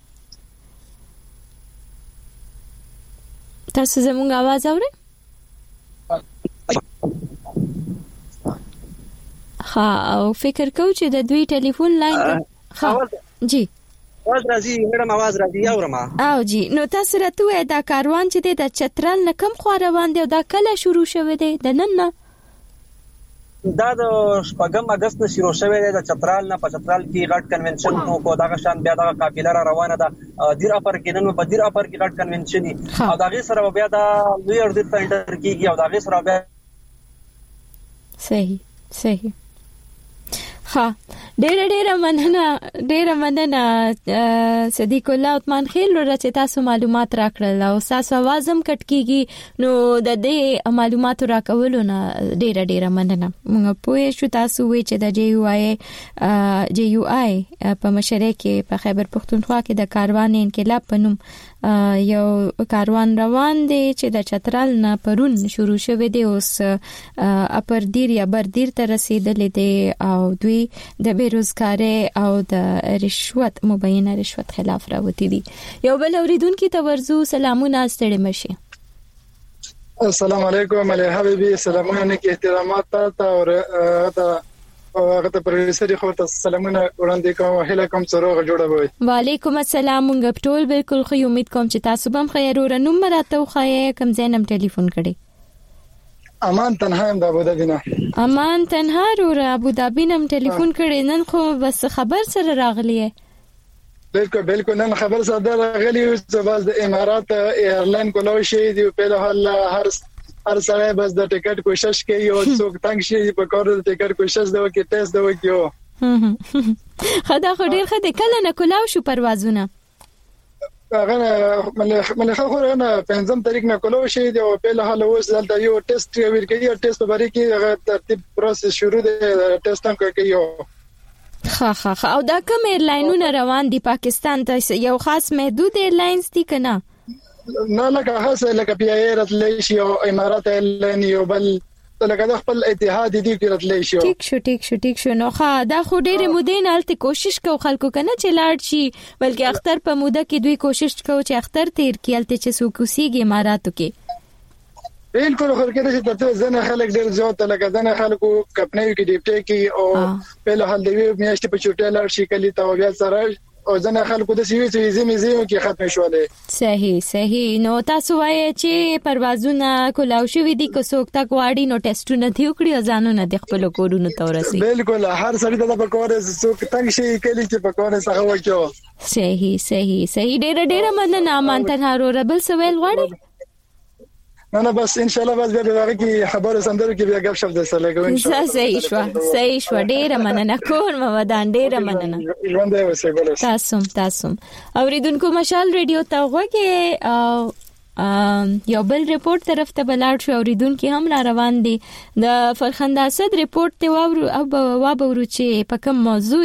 تاسو زموږ आवाज اورئ؟ ها او فکر کو چې د دوی ټلیفون لاین ها جی आवाज راځي میډم، आवाज راځي اورما. او جی نو تاسو راته دا کاروان چې د چترال نه کم خو روان دی او دا کله شروع شوه دی؟ د نن نه دا د شپږم اگست نه شروع شوه دی د چترال نه. په چترال کې غټ کنونشن کو دغه شان بیا دغه قافله را روانه ده دیر اپر کې نن په دیر اپر کې غټ کنونشن او دغه سره بیا دا لوی اردو سنټر کېږي او دغه سره بیا صحیح صحیح. ها ډېر ډېر مننه ډېر مننه صدیق الله عثمان خیل ورته چې تاسو معلومات راکړل او تاسو आवाज هم کټ کیږي نو د دې معلومات راکولو نه ډېر ډېر مننه. موږ پوه شو تاسو وی چې د جی یو آی جی یو آی په مشرۍ کې په خیبر پختونخوا کې د کاروان انقلاب په نوم یو کاروان روان دی چې د چترال نه پرون شروع شوه دی، اوس اپر دیر یا بر دیر ته رسیدلې دی او دوی د بیروزګاری او د رشوت مبینه رشوت خلاف راوتی دي. یو بل اوریدونکو ته ورزو سلامونه ستړي مشه. السلام علیکم علی حبیبی، سلامونه کې احترامات ته او هغه ته پروفیسور خو ته سلامونه وړاندې کوم. هله کوم سره جوړه وي. وعلیکم السلام. موږ ټول بالکل خو امید کوم چې تاسو به خیر او نوم راته خو کوم زینم ټلیفون کړي. امان تنها د ابوظبی نه. امان تنها ور ابوظبی نم ټلیفون کړي. نن خو بس خبر سره راغلی. بالکل بالکل نن خبر سره راغلی او باز د امارات ایرلاین کولو شي دی په حال هر هر سره بس د ټیکټ کوشش کوي او څوک تنگ شي په کار د ټیکټ کوشش دا کې ټیسټ دا وکيو. خدا خو ډیر خدای کله نه کولاو شو پروازونه. هغه من خو نه پنځم تاریخ نه کولو شي دی او په حال اوس دلته یو ټیسټ ورکړي او ټیسټ په بری کې هغه ترتیب پروسس شروع دی ټیسټ هم کوي. ها ها او دا کوم ایرلاینونه روان دي پاکستان ته؟ یو خاص محدود ایرلاینز دي کنه؟ نه لکه خاصه لکه پی ای راتلی شي او امارات ایرلاین یو بل لکه د خپل اتحاد دي کې راتلی شي. ټیک شو ټیک شو ټیک شو. نو ښه دا خو ډېر مودې نه الته کوشش کو خلکو کنه چې لاړ شي، بلکې اختر په موده کې دوی کوشش کو چې اختر تیر کې الته چې سوکوسیږي اماراتو کې. بالکل خو کې چې ته ځنه خلک ډېر زیات لکه ځنه خلکو کپنې کې ډیپټي کې او په له حال دی میاشتې په چوټه لاړ شي کلی ته بیا سره او ځنه خلکو د سیوی ته زمي زمي کې ختم شولې. صحیح صحیح. نو تاسو وایي چې پروازونه کولاو شوې دي که څوک تا غواړي نو ټیسټونه دی وکړي ځانونه د خپل کورونو ته ورسي. بالکل هر سړی د پکوړې څوک تنگ شي کلی چې پکوړې څنګه وکړو. صحیح صحیح صحیح. ډېر ډېر مننه. مان ته هارو ربل سویل غواړي. نه نه بس ان شاء الله بس بیا به کې خبره سندرو کې بیا غب شپ د سره لګو ان شاء الله صحیح شو صحیح شو ډیره مننه کور مودان ډیره مننه ژوند دی وسه ګل تاسو تاسو اوریدونکو مشال ریډیو ته وګه یو بل ریپورت طرف ته بلاړ شو اوریدونکو هم را روان دي د فرخنده اسد ریپورت ته واورو او وابورو چې په کوم موضوع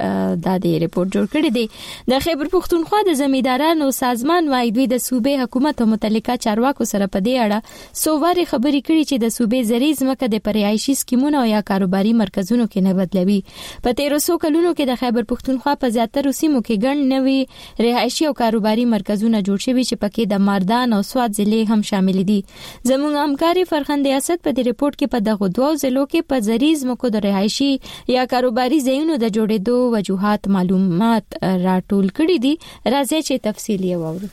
د دې ریپورت جوړ کړی دی د خیبر پختونخوا د زمیندارانو سازمان وايي دوی د صوبې حکومت او متعلقه چارواکو سره په دې اړه سوواري خبري کړي چې د صوبې زریز مکه د پرایشي سکیمونو یا کاروباري مرکزونو کې نه بدلوي په تیرو سو کلونو کې د خیبر پختونخوا په زیاتره سیمو کې ګڼ نوي رهایشي او کاروباري مرکزونه جوړ شوي چې پکې د مردان او سواد ضلع هم شامل دي زموږ همکاري فرخنده اسد په دې ریپورت کې په دغه دوه ضلعو کې په زریز مکو د رهایشي یا کاروباري ځایونو د جوړېدو وجوهات معلومات راټول کړي دي راځي چې تفصیلی وورو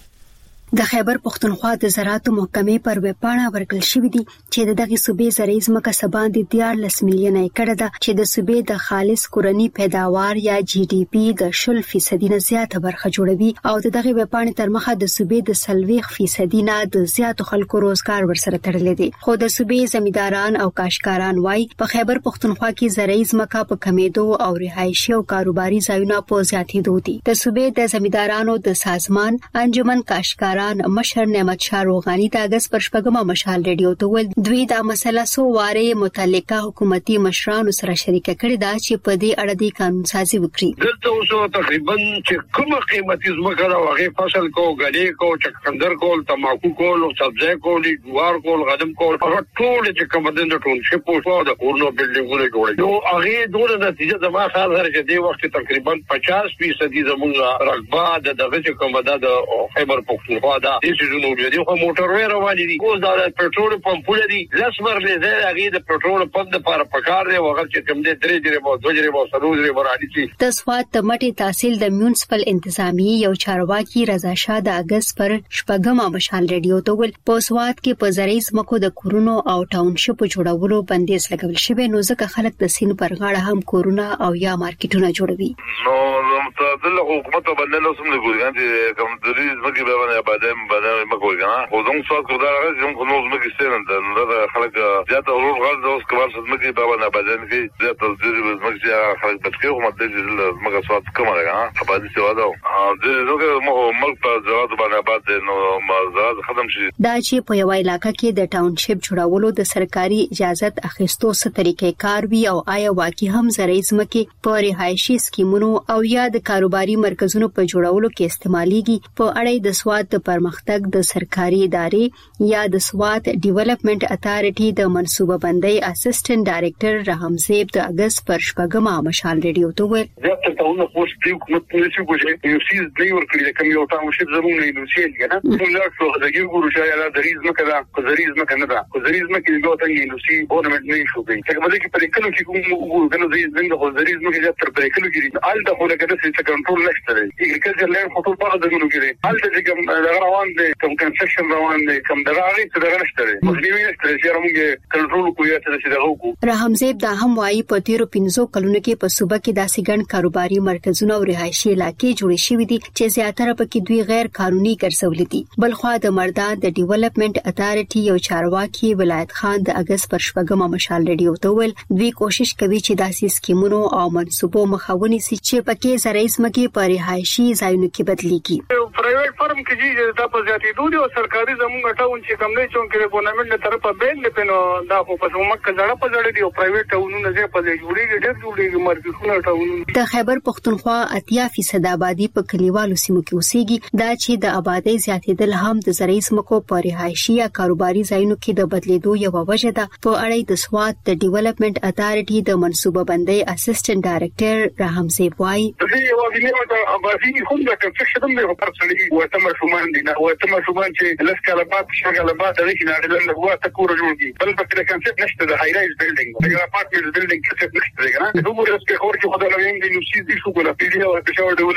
د خیبر پختونخوا د زراعتو محکمې پر وپاڼه ورکړل شوې دي چې دغه صوبې زریز مکه سبان د دیارلس میلیون ایکړه ده چې د صوبې د خالص کورنی پیداوار یا جی ډي پی د شل فیصد نه زیاته برخه جوړوي او دغه وپاڼه تر مخه د صوبې د سلويخ فیصد نه د زیاتو خلکو روزګار ورسره تړلې دي خو د صوبې زمینداران او کاشکاران وايي په خیبر پختونخوا کې زریز مکه په کمیدو او رهایشي او کاروباري ځایونه په زیاتېدو دي د صوبې د زمیندارانو د سازمان انجمن کاشکاران مشر نعمت شاه روغانی د اگست پر شپږمه مشال ریډیو ته ول دوی دا مسله سو واره متعلقه حکومتي مشرانو سره شریک کړي دا چې په دې اړه د قانون سازي وکړي دلته اوسه تقریبا چې کومه قیمتي زمکه دا هغه فصل کو غلې کو چکندر کول تماکو کول او سبزی کول جوار کول غنم کول هغه ټول چې کوم د ټول شي په د کورنو بلډینګونه جوړي نو هغه دوه نتیجه د ما خیال سره چې د وخت تقریبا پچاس فیصد زموږ رقبه د دغه کوم د خیبر پختونخوا دا چې جنو دي خو موټروي روانې دي اوس دا پټرول پمپونه دي لسمر له زه هغه د پټرول پمپ لپاره پکار دی وغه چې کوم دې درې درې مو دوه درې مو سرور درې وراني شي د سواد د مټي تحصیل د میونسپل انتظامی یو چارواکي رضا شاه د اگست پر شپږمه مشال ریډیو ته ول په سواد کې په زریز مکو د کورونو او ټاونشپ جوړولو بندیز لګول شوی نو ځکه خلک د سین پر غاړه هم کورونه او یا مارکیټونه جوړوي نو متعدل حکومت باندې نو سم لګول دي کوم دریز مګي به باندې بعدين بعدين ما کوي کنه خو زموږ څو کړه راځي موږ نو زموږ ستنه د خلک زیاته ورور غل د اوس کبار صدمه به باندې بعدين کې زیاته د زموږ چې خلک بچو هم د زموږ څو کومه راغله خبرې څه وادو د زوګه مو ملک په زراعت باندې بعد نو مزرعه ختم شي دا چې په یو علاقې کې د ټاونشپ جوړولو د سرکاري اجازه اخیستو څخه طریقې کار وی او آیا واقعي هم زریز مکه په رهایشي سکیمونو او یا د کاروباري مرکزونو په جوړولو کې استعماليږي په اړه د سواد د پرمختګ د سرکاري ادارې یا د سواد ډیولپمنٹ اتارټي د منصوبه بندۍ اسسټنټ ډایریکټر رحمزیب د اگست پر شپږمه مشال ریډیو ته ویل زه ته نو پوسټ دی کوم څه کوجه یو سیز دی ورکړي کوم یو تاسو شپ زموږ نه نوسیل کنه موږ څو د یو ګورو چې دا دریز مکه دا زریز مکه نه دا زریز مکه یو ته نوسی ګورنمنت نه شو کوي څنګه بده کې پرې کلو چې کوم وګورو کنه زریز څنګه زریز مکه دا تر پرې کلو کې ال د خو له کده څه کنټرول نشته اګریکلچر لینډ خطر په اړه دغه کې ال د کوم روان دي کوم کنسټرکشن روان دي کوم دغه څه دغه نشته مخنیوي نشته چې موږ کنټرول کوی چې دغه وکړو رحمزیب دا هم وايي په تیرو پنځو کلونو کې په صوبه کې داسې ګڼ کاروباري مرکزونه او رهایشي علاقې جوړې شوې دي چې زیاتره پکې دوی غیر قانوني ګرځولې دي بلخوا د مردان د ډیولپمنٹ اتارټي یو چارواکي ولایت خان د اگست پر شپږمه مشال ریډیو ته ول دوی کوشش کوي چې داسې سکیمونو او منصوبو مخاوني سي چې پکې زریز مکه په رهایشي ځایونو کې بدليږي پرایویټ فرم کې چې دا په زیاتې دوی او سرکاري زموږ ټاون چې کوم نه چون کې ګورنمنت له طرفه بیل نه پینو دا خو په مکه ځړه په ځړه دی او پرایویټ ټاونونه زه په جوړیږي ډېر جوړیږي مرکزونه ټاونونه د خیبر پختونخوا اتیا فیصد آبادی په کلیوالو سیمو کې اوسېږي دا چې د آبادی زیاتېدل هم د زریز مکو په رهایشي یا کاروباري ځایونو کې د بدلیدو یو وجه ده په اړه د سواد د ډیولپمنٹ اتارټي د منصوبه بندۍ اسسټنټ ډایریکټر رحمزیب وايي د یو ویلې د آبادی هم د کنسټرکشن د پرسلې وته مشومان دي نه وته مشومان چې لس کاله بعد شغله بعد د کې نه د هوا تکور جوړي بل په کې کنسپټ نشته د های رایز بلډینګ د اپارټمنټ بلډینګ کنسپټ نشته کنه د دومره سپیکر چې خدای له ویني نو سي دي شو کوله پیډي او په شاور ډیولپمنټ لپاره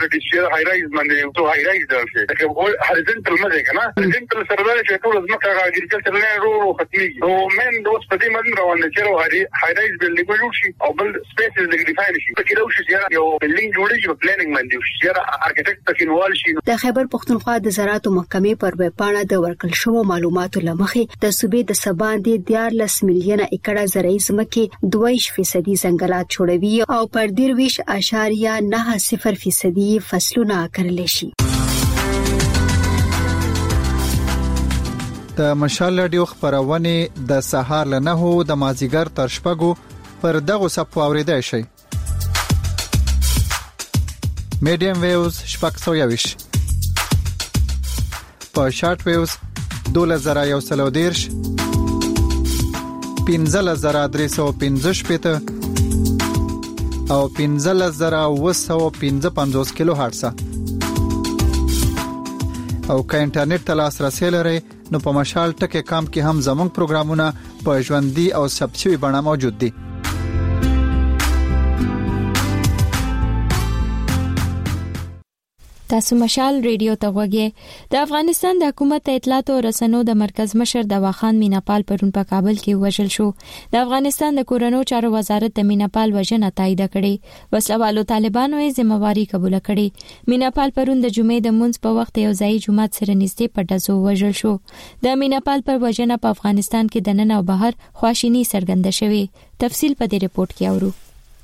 کمیونټي چې هاي رایز باندې تو هاي رایز درشه دا ول هوريزونټل مده کنه هوريزونټل سره چې ټول ځمکه اګریکلچر نه رو رو ختمي نو من دوس په دې باندې روان دي چې هاي رایز بلډینګ جوړ شي او بل سپیسز د ډیفاین شي په کې راوشي چې یو بلډینګ جوړیږي په پلانینګ باندې شي چې ارکیټیکټ پکې نوال شي. د خیبر پختونخوا د زراعت محکمې پر وپاڼه د ورکړل شوو معلوماتو لمخې د صوبې د سباندې دیارلس میلیونه ایکړه زرعي ځمکې دوه فیصد ځنګلات جوړوي او پر درویش اشاریه نه صفر فیصد فصلونه کرل شي. د مشال رادیو خبرونه د سهار له نهو د مازیګر تر شپږو پر دغه صفو اوریدای شي. میډیم ویوز شپږ سوه یویش په شارټ ویوز دوله زره یو سل دیرش پنځه زره درې سوه پنځه شپېته او پنځه زره اوه سوه پنځه پنځوس کیلو هرتز او که انټرنیټ ته لاسرسي لرئ نو په مشال ټکي کام کې هم زموږ پروګرامونه په ژوندۍ او ثبت شوي بڼه موجود دي. تاسو مشال ریډیو ته غوږی. د افغانستان د حکومت اطلاعات او رسنیو د مرکز مشر دواخان میناپال پرون په کابل کې وژل شو. د افغانستان د کورونو چارو وزارت د میناپال وژنه تایید کړې. وسلوالو طالبانو یې ذمہواری قبول کړې. میناپال پرون د جمعې د منځ په وخت یو ځای جمعات سره نږدې په ډزو وژل شو. د میناپال پر وژنه په افغانستان کې د نن او بهر خواشینی څرګنده شوې. تفصیل په دې ریپورت کې اورو.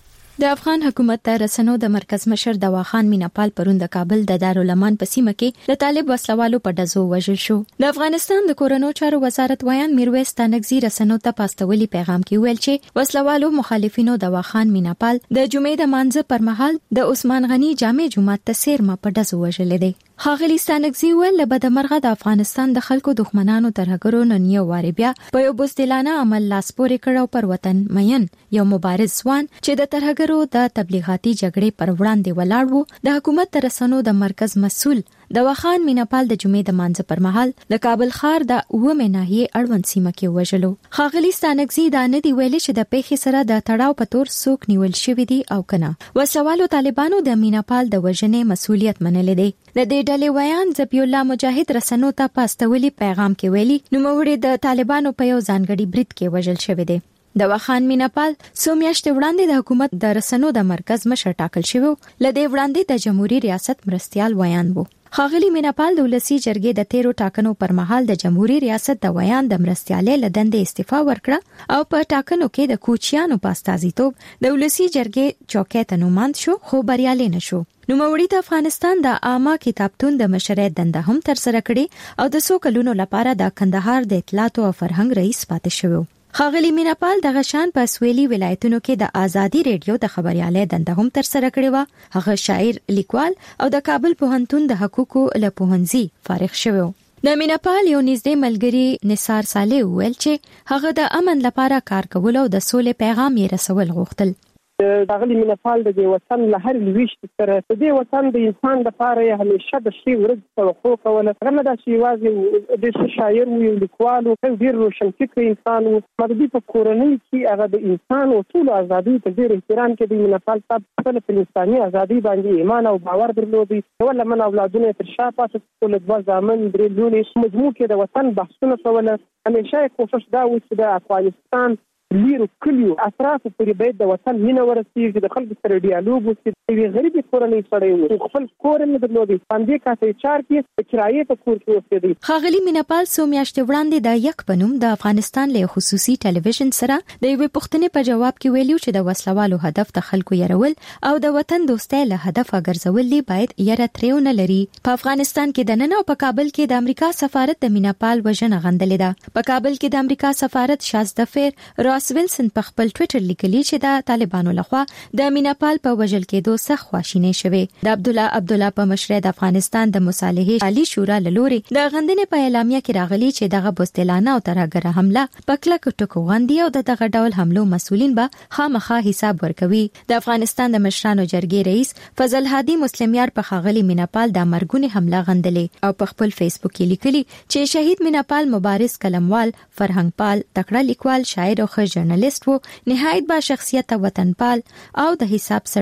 د افغان حکومت د رسنیو د مرکز مشر دواخان میناپال پرون د کابل د دارالمان په سیمه کې د طالب وسلوالو په ډزو وژل شو. د افغانستان د کورونو چارو وزارت ویان میرویس تانکزی رسنیو ته پاستولي پیغام کې ویل چې وسلوالو مخالفینو دواخان میناپال د جمعې د مانځه پر مهال د عثمان غنی جامع جمعه ته سیرمه په ډزو وژل دي. ښاغلي ستانکزی ویل له بدمرغه د افغانستان د خلکو دښمنانو ترهګرو نن یو واری بیا په یو بوزدلانه عمل لاس پورې کړو پر وطن مین یو مبارز ځوان چې د ترهګرو د تبلیغاتي جګړې پر وړاندې ولاړ وو د حکومت د رسنیو د مرکز مسؤل دواخان میناپال د جمعې د مانځه پر مهال د کابل ښار د اومه ناحیه اړوند سیمه کې وژلو. ښاغلي ستانکزی دا نه دی ویلي چې د پیښې سره د تړاو په تور څوک نیول شوی دی او کنه. وسوالو طالبانو د میناپال د وژنې مسؤلیت منلې دی. د دې ډلې ویان ذبی الله مجاهد رسنیو ته پاستولي پیغام کې ویلي نو موږ د طالبانو په یو ځانګړي برید کې وژل شوی دی. دواخان میناپال څو میاشتې وړاندې د حکومت د رسنیو د مرکز مشر ټاکل شوی و. لدې وړاندې د جمهوریت ریاست مرستيال ویان وو. ښاغلي میناپال د ولسی جرګې د تیرو ټاکنو پر مهال د جمهوریت ریاست د ویان د مرستيالې لدندې استعفا ورکړه او په ټاکنو کې د کوچیانو په استازیتوب د ولسی جرګې چوکۍ ته نوماند شو خو بریالي نشو. نو موړي د افغانستان د عامه کتابتون د مشرۍ دنده هم تر سره کړې او د څو کلونو لپاره د کندهار د اطلاعات او فرهنګ رئیس پاتې شو. ښاغلي میناپال د غشان په سویلي ولایتونو کې د آزادي ریډیو د خبريالۍ دنده هم تر سره کړې و. هغه شاعر، لیکوال او د کابل پوهنتون د حقوقو له پوهنځي فارغ شوی. د میناپال یو نږدې ملګری نثار صالح ویل چې هغه د امن لپاره کار کول او د سولې پیغام یې رسول غوښتل. داغلی میناپال د وطن له هر لويشت سره د دې وطن د انسان لپاره همیشه د شی ورځ توقع کوله. هغه د شی وازي د شاعر وی لیکوال او ډیر روشن فکر انسان او مګدي په کورنۍ کې هغه د انسان او ټول ازادي ته ډیر احترام کوي. میناپال صاحب خپل فلسطیني ازادي باندې ایمان او باور درلودي. ول من اولادونه تر شا پاتې ټول د ځامن درې لونی مجموع کې د وطن بحثونه کوله. همیشه کوشش دا و چې د افغانستان لیرو کلیو اطراف پورې باید د وطن مینه ورسیږي، د خلکو سره ډیالوګ وشي. د غریبي کورنۍ سره یو خپل کور نه درلودي باندې کاته چار کې د کرایې په کور کې اوسېدي. ښاغلي میناپال سو میاشتې وړاندې د یک پنوم د افغانستان له خصوصي ټلویزیون سره د یوې پوښتنې په جواب کې ویلو چې د وسلوالو هدف د خلکو يرول او د وطن دوستۍ له هدف ګرځول دی باید یره تریونه لري. په افغانستان کې د نن او په کابل کې د امریکا سفارت د میناپال وژنه غندلې ده. په کابل کې د امریکا سفارت شازدفر راس ویلسن په خپل ټوئیټر لیکلی چې د طالبانو لخوا د میناپال په وژل کېدو سخت خواشینی شوه. د عبد الله عبد الله په مشرۍ د افغانستان د مصالحې عالی شورا لوري د غندنې په اعلامیه کې راغلی چې دغه بوستلانه او ترهګره حمله په کلک ټکو غندي او د دغه ډول حملو مسولین به خامخا حساب ورکوي. د افغانستان د مشرانو جرګې رئیس فضل هادي مسلمیار په خاغلی میناپال د مرګونی حمله غندلې او په خپل فیسبوک کې لیکلی چې شهید میناپال مبارز قلموال، فرهنګپال، تکړه لیکوال، شاعر او ښه ژورنالیست وو، نهایت با شخصیت، وطنپال او د حساب سړیو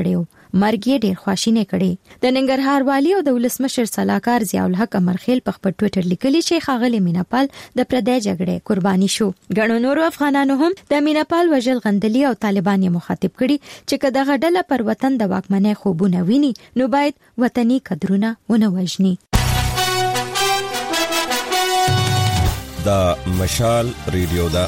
مرګ ډیر خواشینه کړي. د ننګرهار والی او د ولسمشر صلاحکار ضیاء الحق امرخیل په خپل ټوئیټر لیکلي چې ښاغلي میناپال د پردې جګړې قرباني شو. ګڼو نورو افغانانو هم د میناپال وژل غندلي او طالبان یې مخاطب کړي چې کله غډله پر وطن د واکمنۍ خوبونه ویني نو باید وطني قدرونه ونه وژني. دا مشال ریډیو دا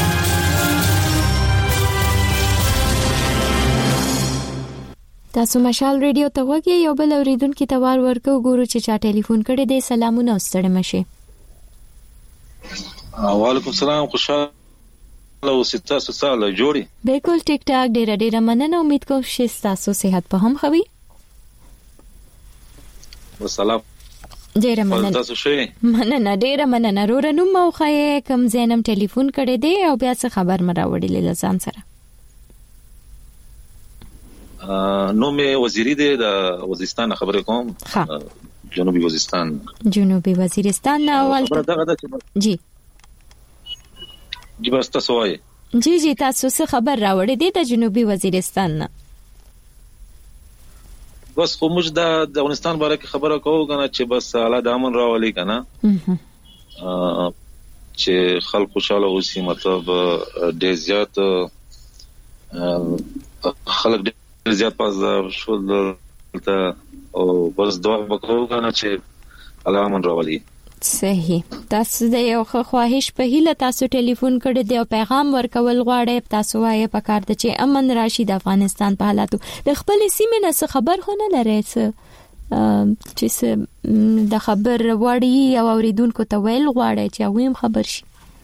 تاسو مشال ریډیو ته وګورئ یو بل اوریدونکو ته وار ورکو ګورو چې چا ټلیفون کړی دی. سلامونه ستړي مشه. وعلیکم السلام. خوشاله او ستاسو سره جوړي. بالکل ټیک ټاک. ډیر ډیر مننه. امید کوم چې تاسو صحت په هم خوي. والسلام. ډیر مننه. تاسو شئ. مننه ډیر مننه. رورنو موخه کم زینم ټلیفون کړی دی او بیا څه خبر مراوړی لزان سره. نو مې وزیری دی د وزیرستان خبرې کوم. جنوبي وزیرستان. جنوبي وزیرستان نه اول. جی. جی بس تاسو وایي. جی جی تاسو څه خبر راوړی دی د جنوبي وزیرستان نه؟ بس خو موږ د افغانستان باره کې خبره کوو کنه چې بس اعلی د امن راولي کنه چې خلک خوشاله اوسي. مطلب ډېر زیات خلک ډېر زیات پاز شو ته او بس دعا وکړو کنه چې اعلی امن راولي. صحیح. تاسو د یو خواهش په هیله تاسو ټلیفون کړی دی او پیغام ورکول غواړئ. تاسو وایي په کار د چې امن راشي د افغانستان په حالاتو. د خپل سیمې نه څه خبر خو نه لرئ چې د خبر وړي او اوریدونکو ته ویل غواړئ چې هغه هم خبر شي؟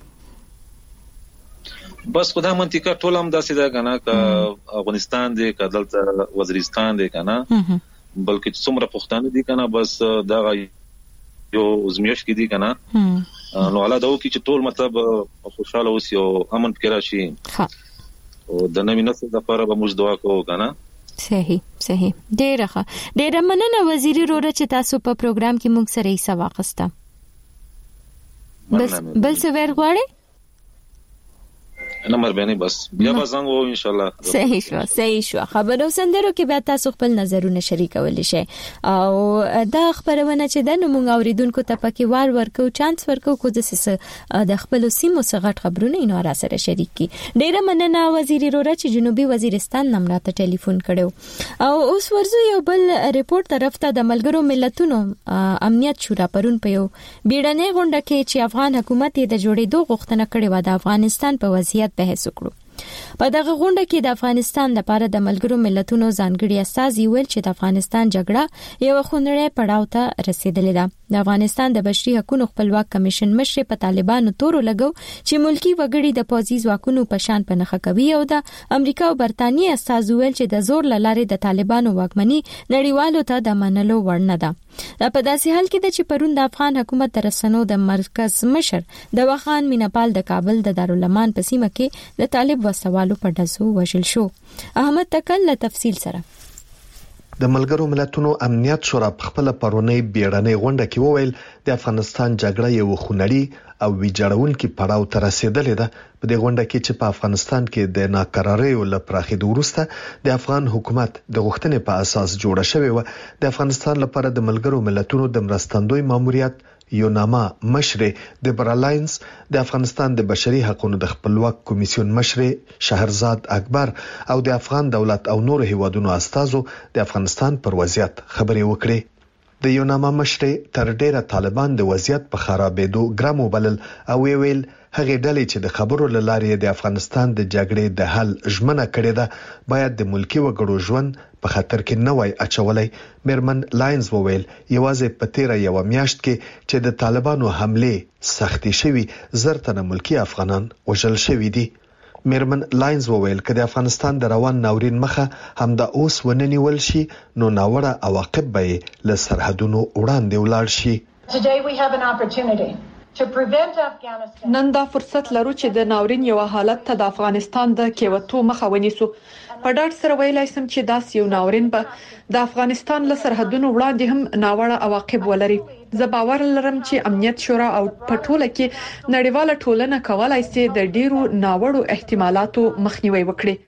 بس خدای منطقه ټول هم داسې ده کنه که افغانستان دی که دلته وزیرستان دی کنه بلکې څومره پښتانه دي کنه بس دا یو زمیش کې دي کنه نو علا دا وکي چې ټول مطلب خوشاله اوسي او امن پکې راشي. ها او د نوې نسل لپاره به موږ دعا کوو کنه. صحیح صحیح. ډیره ښه. ډیره مننه وزیري روره چې تاسو په پروګرام کې موږ سره حصہ واخیسته. بس بل څه ور غواړئ؟ نمبر باندې بس بیا به څنګه وو ان شاء الله. صحیح شو صحیح شو. خبرو سندرو کې به تاسو خپل نظرونه شریکول شي او دا خبرونه چې د موږ اوریدونکو ته پکې وار ورکو چانس ورکو کو د سیس د خپل سیمو څخه خبرونه یې نور سره شریک کی. ډیره مننه وزیري روره چې جنوبي وزیرستان نمبر ته ټلیفون کړو. او اوس ورزو یو بل ریپورت طرف ته د ملګرو ملتونو امنیت شورا پرون په یو بیړنۍ غونډه کې چې افغان حکومت د جوړېدو غوښتنه کړې و د افغانستان په وضعیت بحث وکړو. په دغه غونډه کې د افغانستان لپاره د ملګرو ملتونو ځانګړي استازي ویل چې د افغانستان جګړه یو خونړی پړاو ته رسیدلې ده. د افغانستان د بشري حقوقو خپلواک کمیشن مشر په طالبانو تورو لګو چې ملکی وګړي د پوځي ځواکونو په شان په نخښه کوي او د امریکا او برتانیې استازي ویل چې د زور لارې د طالبانو واکمني نړیوالو ته د منلو وړ نه ده. په داسې حال کې چې پرون د افغان حکومت ترسنو د مرکز مشر د وخان میناپال د کابل د دارالمان په سیمه کې د طالب وسوالو په دسو وژل شو. احمد تکل له تفصیل سره. د ملګرو ملتونو امنیت شورا په خپل پرونی بیړنۍ غونډه کې وویل د افغانستان جګړه یو خونړی او ویجاړونکي پړاو ته رسیدلې ده. په دې غونډه کې چې په افغانستان کې د ناکراریو لپاره د وروسته د افغان حکومت د غوښتنې په اساس جوړه شوې و د افغانستان لپاره د ملګرو ملتونو د مرستندوی ماموریت یوناما مشر د برالاینس د افغانستان د بشري حقوقو د خپلواک کمیسیون مشر شهرزاد اکبر او د افغان دولت او نور هیوادونو استازو د افغانستان پر وضعیت خبرې وکړې. د یوناما مشر تر ډیره طالبان د وضعیت په خرابېدو ګرام وبلل او ویل هغه ډلې چې د خبرو لارې د افغانستان د جګړې د حل ژمنه کړې ده باید د ملکی وګړو ژوند په خطر کې نه وای اچولای. میرمن لاینز وویل یوازې په تیره یو میاشت کې چې د طالبانو حمله سختي شوی زرتنه ملکی افغانان وژل شوی دي. میرمن لاینز وویل چې د افغانستان د روان ناورین مخه هم د اوس وننیول شي نو ناوړه عواقب به له سرحدونو وړاندې ولاړ شي. نن دا فرصت لرو چې د ناورین یو حالت ته د افغانستان د کېوتو مخه ونیسو. په ډاډ سره ویلای شم چې داس یو ناورین به د افغانستان له سرحدونو وړاندې هم ناوړه عواقب ولري. زه باور لرم چې امنیت شورا او په ټوله کې نړیواله ټولنه کولای شي د ډیرو ناوړو احتمالاتو مخنیوي وکړي.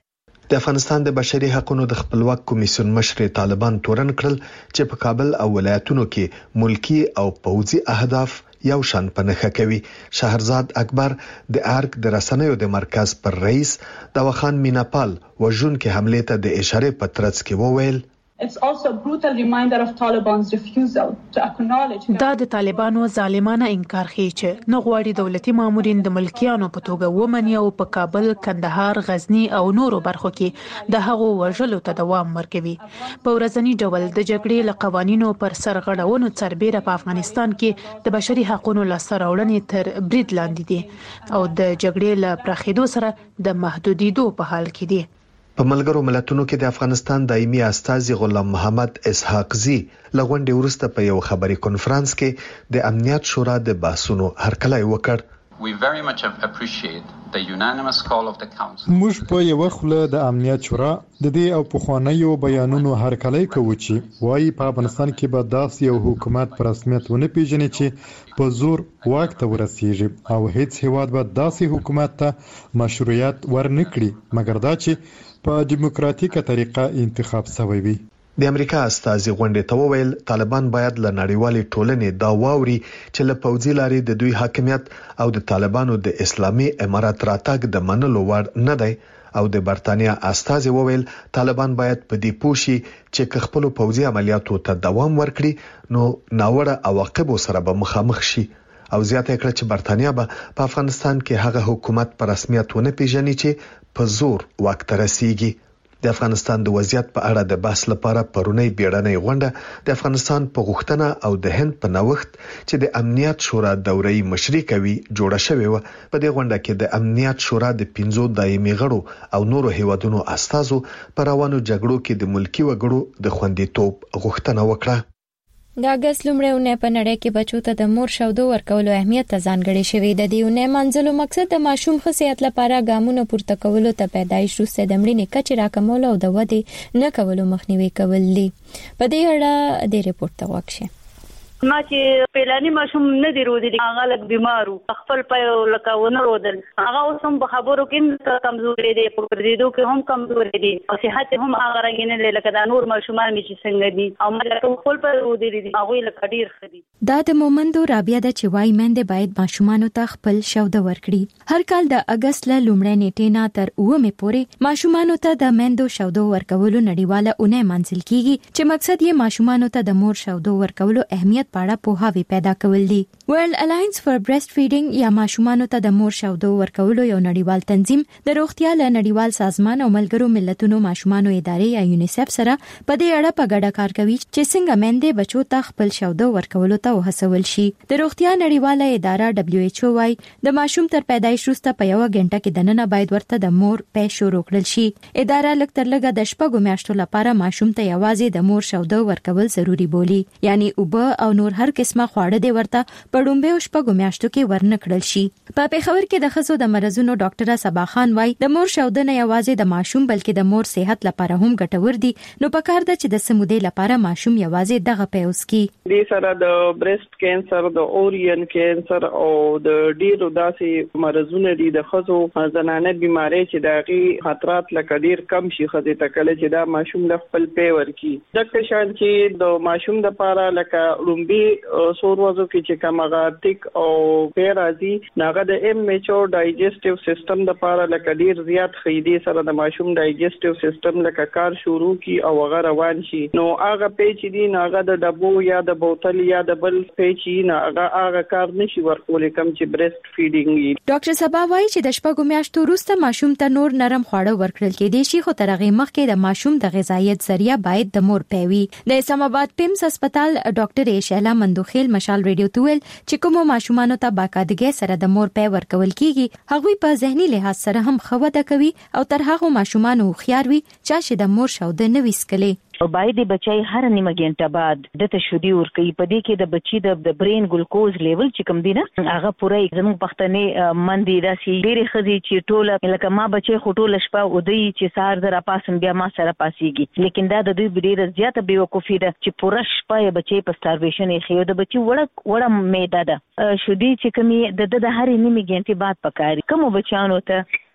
د افغانستان د بشري حقوقو د خپلواک کمیسیون مشر طالبان تورن کړل چې په کابل او ولایتونو کې ملکی او پوځي اهداف یو شان پنهخه کوي. شهرزاد اکبر د ارګ د رسنیو د مرکز پر رئیس داوخان میناپال وژن کې حمله ته د اشاره په ترڅ کې وویل It's also a brutal reminder of Taliban's refusal to acknowledge دا د طالبانو ظالمانه انکار ښيي چې نه غواړي دولتي مامورین د ملکیانو په توګه ومني او په کابل، کندهار، غزنی او نورو برخو کې د هغو وژلو ته دوام ورکوي. په ورځنی ډول د جګړې له قوانینو پر سر غړونو سربېره په افغانستان کې د بشري حقوقو لاسته راوړنې تر برید لاندې دي او د جګړې له پراخېدو سره د محدودیدو په حال کې دي. په ملګرو ملتونو کې د افغانستان دایمي استازي غلام محمد اسحاق زی لغونډې وروسته په یو خبري کنفرانس کې د امنیت شورا د بحثونو هرکلی وکړ. We very much appreciate the unanimous call of the council. موږ په یو خله د امنیت شورا د دې او پخوانیو بیانونو هرکلی کوو چې وايي په افغانستان کې به داسې یو حکومت په رسمیت ونه پیژني چې په زور واک ته ورسیږي او هیڅ هیواد به داسې حکومت ته مشروعیت ورنکړي مګر دا چې په دیموکراتیکه طریقه انتخاب شوی وي. د امریکا استازي غونډې ته وویل طالبان باید له نړیوالې ټولنې دا واوري چې له پوځي لارې د دوی حاکمیت او د طالبانو د اسلامي امارات راتګ د منلو وړ نه دی او د برتانیا استازي وویل طالبان باید په دې پوښي چې خپل پوځي عملیاتو ته دوام ورکړي نو ناوړه عواقب سره به مخامخ شي او زیاته کړه چې برتانیا به په افغانستان کې هغه حکومت په رسمیت ونه پیژني چې په زور واک ته رسیږي. د افغانستان د وضعیت په اړه د بحث لپاره پرونی بیړنۍ غونډه د افغانستان په غوښتنه او د هند په نوښت چې د امنیت شورا دوري مشري کوي جوړه شوې و. په دې غونډه کې د امنیت شورا د پنځو دایمي غړو او نورو هیوادونو استازو پر روانو جګړو کې د ملکی وګړو د خوندیتوب غوښتنه وکړه. د اگست لومړیونه په نړۍ کې بچو ته د مور شودو ورکولو اهمیت ته ځانګړی شوی د دیونه منځلو مقصد د ماشوم خصيات لپاره ګامونه پورته کولو ته پیدایش وروسته د مړینې کچې راکمول او د ودې نه کولو مخنیوي کول دي. په دې اړه د ریپورت ته وکړه ما چې پیلانی ماشوم نه دی رودلی هغه لک بیمارو خپل په لکه ونه رودل هغه اوسم په خبرو کې کمزوري دی په پردیدو کې هم کمزوري دی او صحت هم هغه رنګینه لکه د نور ماشومان می چې څنګه دي او مله خپل په رودلی دي هغه لکه ډیر خدي. دا د مومندو رابعه د چوي مند باید ماشومان ته خپل شوده ورکړي. هر کال د اگست ل لومړۍ نیټې نه تر اومه پورې ماشومان ته د مندو شودو ورکولو نړیواله اونۍ منځل کیږي چې مقصد یې ماشومان ته د مور شودو ورکولو اهمیت پاړه پوهاوی پیدا کول دي. ورلد الاینس فار برېسټ فیډینګ یا ماشومانو ته د مور شودو ورکولو یو نړیوال تنظیم د روغتیا له نړیوال سازمان او ملګرو ملتونو ماشومانو ادارې یا یونیسف سره په دې اړه په ګډه کار کوي چې څنګه مندې بچو ته خپل شودو ورکولو ته وهڅول شي. د روغتیا نړیواله اداره دبليو ایچ او وايي د ماشوم تر پیدایش وروسته په یو غنټه کې دننه باید ورته د مور پې شروع کړل شي. اداره لږ تر لږه د شپږو میاشتو لپاره ماشوم ته یوازې د مور شودو ورکول ضروری بولي، یعنی اوبه او نور هر قسمه خواړه دی ورته په ډومبه شپږو میاشتو کې ورنکړل شي. په پیښور کې د خزو د مرزونو ډاکټر صبا خان وايي د مور شودنه یوازې د ماشوم بلکې د مور صحت لپاره هم ګټور دي، نو پکار ده چې د سمودې لپاره ماشوم یوازې دغه پیوس کی. د سره د برېسټ کینسر، د اورین کینسر او د ډیرو داسې مرزونه دي د خزو زنانه بیماری چې دغه خطرات لکه ډیر کم شي خزه تکله چې دا ماشوم د خپل پیور کی. ځکه شان چې د ماشوم د لپاره لکه لومبي سور وځو کې چې کمغاتیک او پیرازي ناغه د ایم ایچ او ډایجسټیو سیستم د لپاره لکه ډیر زیات خېدي سره د ماشوم ډایجسټیو سیستم لکه کار شروع کی او هغه روان شي. نو هغه پیچ دي ناغه د ډبو یا د بوتل یا د بل پیچ نه هغه هغه کار نشي ورکول کم چې برېسټ فیډینګ. ډاکټر صبا وايي چې د شپږو میاشتو وروسته ماشوم ته نور نرم خواړه ورکړل کېدي شي، خو تر هغه مخکې د ماشوم د غذایت ذریعہ باید د مور پیوي. د اسلام آباد پیمس هسپتال ډاکټر شهلا مندوخیل مشال ریډیو تویل چې کوم ماشومان ته باقاعدګي سره د مور پی ورکول کیږي هغوی په ذهني لحاظ سره هم خوده کوي او تر هغه ماشومان خيار وي چې د مور شوده نه وسکلي. او باید د بچای هر نیمه غنټه بعد د تشودي ورکي په دې کې د بچي د برین ګلوکوز لیول چې کم دی نه هغه پوره زموږ پښتنې مندي داسي ډېری خزي چې ټوله لکه ما بچي خټول شپه او دوی چې سار در پاسم بیا ما سره پاسيږي، لیکن دا د دوی ډېر زیاته بیوقوفي ده چې پوره شپه بچي په سټارویشن یې خيو د بچي وړه وړه میده ده شودي چې کمی د د هر نیمه غنټه بعد پکاري. کوم بچانو ته